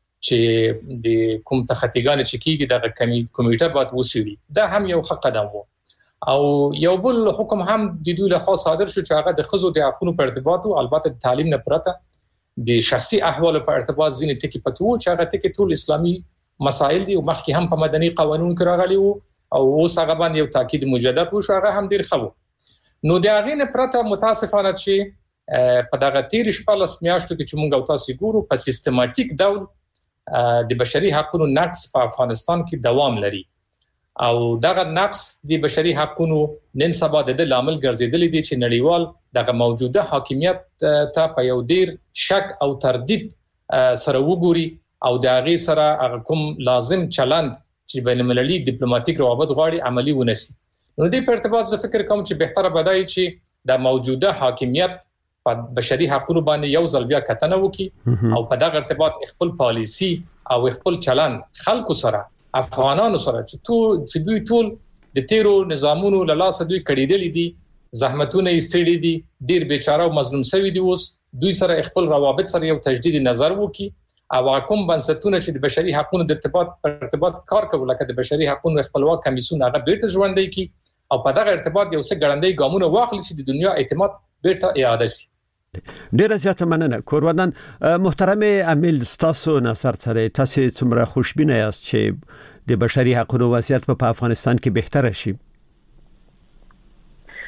چې د کوم تخطیګان چې کیږي د کمیټه باید وسوي. دا هم یو ښه قدم وو. او یو بل حکم هم د دوی له خوا صادر شو چې هغه د خزو د حقوقو په ارتباط او البته د تعلیم نه پرته د شخصي احوال په ارتباط ځینې ټکي پکې وو چې هغه ټکي ټول اسلامي مسائل دي او مخکې هم په مدني قوانینو کې راغلي وو او اوس هغه باندې یو تاکید مجدد وشو، هغه هم ډیر ښه وو. نو د هغه نه پرته متاسفانه چې په دغه تیر شپږ میاشتو کې چې موږ او تاسو ګورو په سیستماتیک ډول د بشري حقوقو نقض په افغانستان کې دوام لري او دغه نقص د بشري حقوقو نن سبا د لامل ګرځیدل دي چې نړیوال دغه موجوده حاکمیت ته په یو ډیر شک او تردید سره وګوري او د هغه سره هغه کوم لازم چلند چې بین المللي ډیپلوماټیک روابط غواړي عملی ونسي. نو د په ارتباط زه فکر کوم چې بهتره بدای چې د موجوده حاکمیت په بشري حقوقو باندې یو ځل بیا کتنه وکړي او په دغه ارتباط خپل پالیسی او خپل چلند خلکو سره افغانانو سره چې ټول چې دوی ټول د تیرو نظامونو له لاسه دوی کړیدل دي، زحمتونه یې ستړي دي، ډیر بیچاره او مظلوم شوی دي، اوس دوی سره خپل روابط سره یو تجدید نظر وکړي او کوم بنسټونه چې د بشري حقوقو د ارتباط پر ارتباط کار کوي لکه د بشري حقوقو خپلواک کمیسیون هغه بیرته ژوندۍ کی او په دغه ارتباط یو څه ګړندۍ ګامونه واخلي چې د دنیا اعتماد بیرته اعاده شي. ډیره زیاته مننه کورودان. محترم امیل، تاسو نظر سره تاسو څومره خوشبینه یاست چې د بشري حقوقو وضعیت په افغانستان کې بهتر شي؟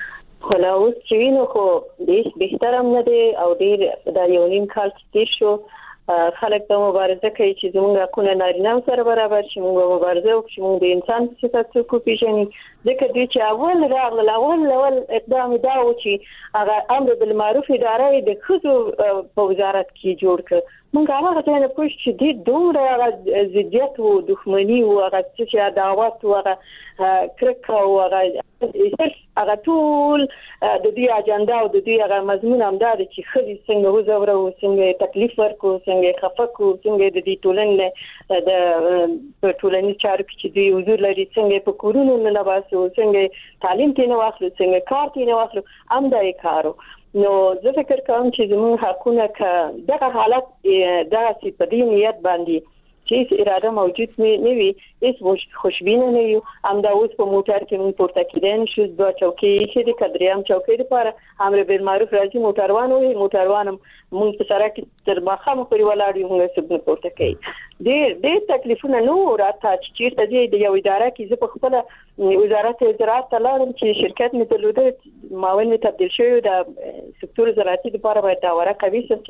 خلا اوس چې وینو خو ډېر بهتر هم نه دی او ډېر د یو نیم کال تیر شو خلک د مبارزه کوي چې زموږ حقونه نارینه سره برابر شي، موږ مبارزه وکړو چې موږ د انسان په صفت څوک پیژني. ځکه دوی چې اول راغله اول اول اقدام دا و چې هغه امر بالمعروف اداره د ښځو په وزارت کې جوړ کړ. موږ هغه ته نه پوښتنه چې د دومره ضدیت او دښمنی او هغه چې عداوت او هغه کرکه او هغه هغه ټول د دې اجنډا او د دې هغه مضمون هم دا چې خځې څنګه وزوره او څنګه تکلیف ورکو، څنګه خفقو، څنګه د دې ټولنې د ټولنې چارو کې چې دوی حضور لري، څنګه په کورونو نه لباسو، څنګه تعلیم کې نه واخلو، څنګه کار کې نه واخلو، هم دا یې کارو. نو زه فکر کوم چې زموږ حقونه ک دغه حالت دغه چې په دې نیت باندې چې اراده موجود نه وي هیڅ خوشبینه نه یو. هم دا اوس په موټر کې موږ پورته کېدل شو د چوکۍ چې د کډریام چوکۍ لپاره امر بالمعروف راځي موټروان وي، موټروان موږ په سره کې تر ماخه مخوري ولاړ یو، موږ څه پورته کوي. ډېر ډېر تکلیفونه نو راته چې چیرته دی د یو اداره کې زه په خپل وزارت زراعت ته لاړم چې شرکت مې درلوده، معاون مې تبدیل شوی د سکتور زراعتي لپاره باید دا ورقه ویسم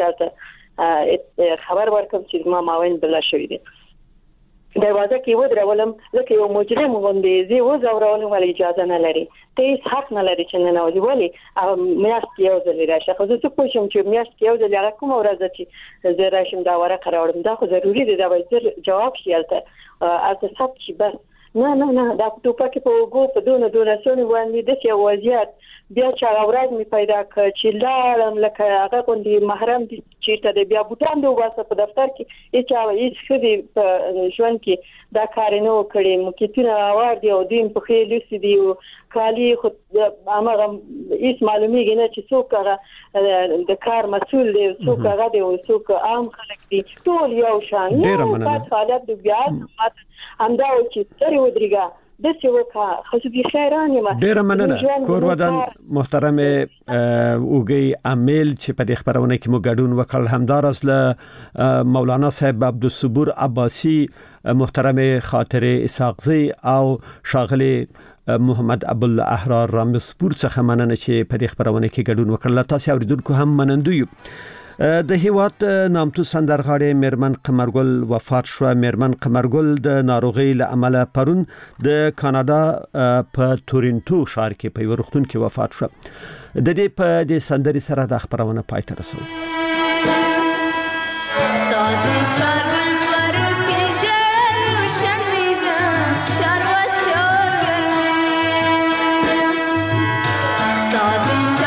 چې خبر ورکړم چې ما معاون بل شوی دی. دروازه کې ودرولم لکه یو مجرم غوندې زه وزورولم ولې اجازه نه لري، ته هیڅ حق نه لري چې نه نوځي. ولې میاشت یو ځل راشه خو زه څه پوښم چې میاشت یو ځل هغه کومه ورځ چې زه راشم دا ورقه راوړم، دا خو ضروري دی دا باید جواب شي الته الته ثبت شي. بس نه نه نه دا ټوپک په وګو په دونه دونه سونی باندې د څه وضعیت بیا چې هغه ورځ می پیدا ک چې لاړم لکه هغه غوندي محرم دي چې ته بیا بوتان دی واسه په دفتر کې هیڅ هیڅ خدي په ژوند کې دا کار نه وکړي. مکتونه اوار دی او دین په خېلو سي دی کالی خو هغه هیڅ معلومیږي نه چې څوک هغه د کار مسؤل دی، څوک هغه دی او څوک عام خلک دي، ټول یو شان نه حالت دی. بیا همدا چې تر ودرېګا د څه وکا خصوصي خیرانه ما ډیر مننه کور ودان محترم اوګي امیل چې په دې خبرونه کې مو ګډون وکړ. همدار اصله مولانا صاحب عبدالصبور عباسی، محترم خاطر اسحاقزی او شاغلی محمد ابوالاحرار رامسپور څخه مننه چې په دې خبرونه کې ګډون وکړل. تاسو اوریدونکو هم منندو یو. د هیواد نامتو سندرغاړي میرمن قمرګل وفات شو. میرمن قمرګل د ناروغي له امله پرون د کاناډا په تورنټو ښار کې په ورختون کې وفات شو. د دې په د سندري سره د خبرونه پای ته رسو. Stop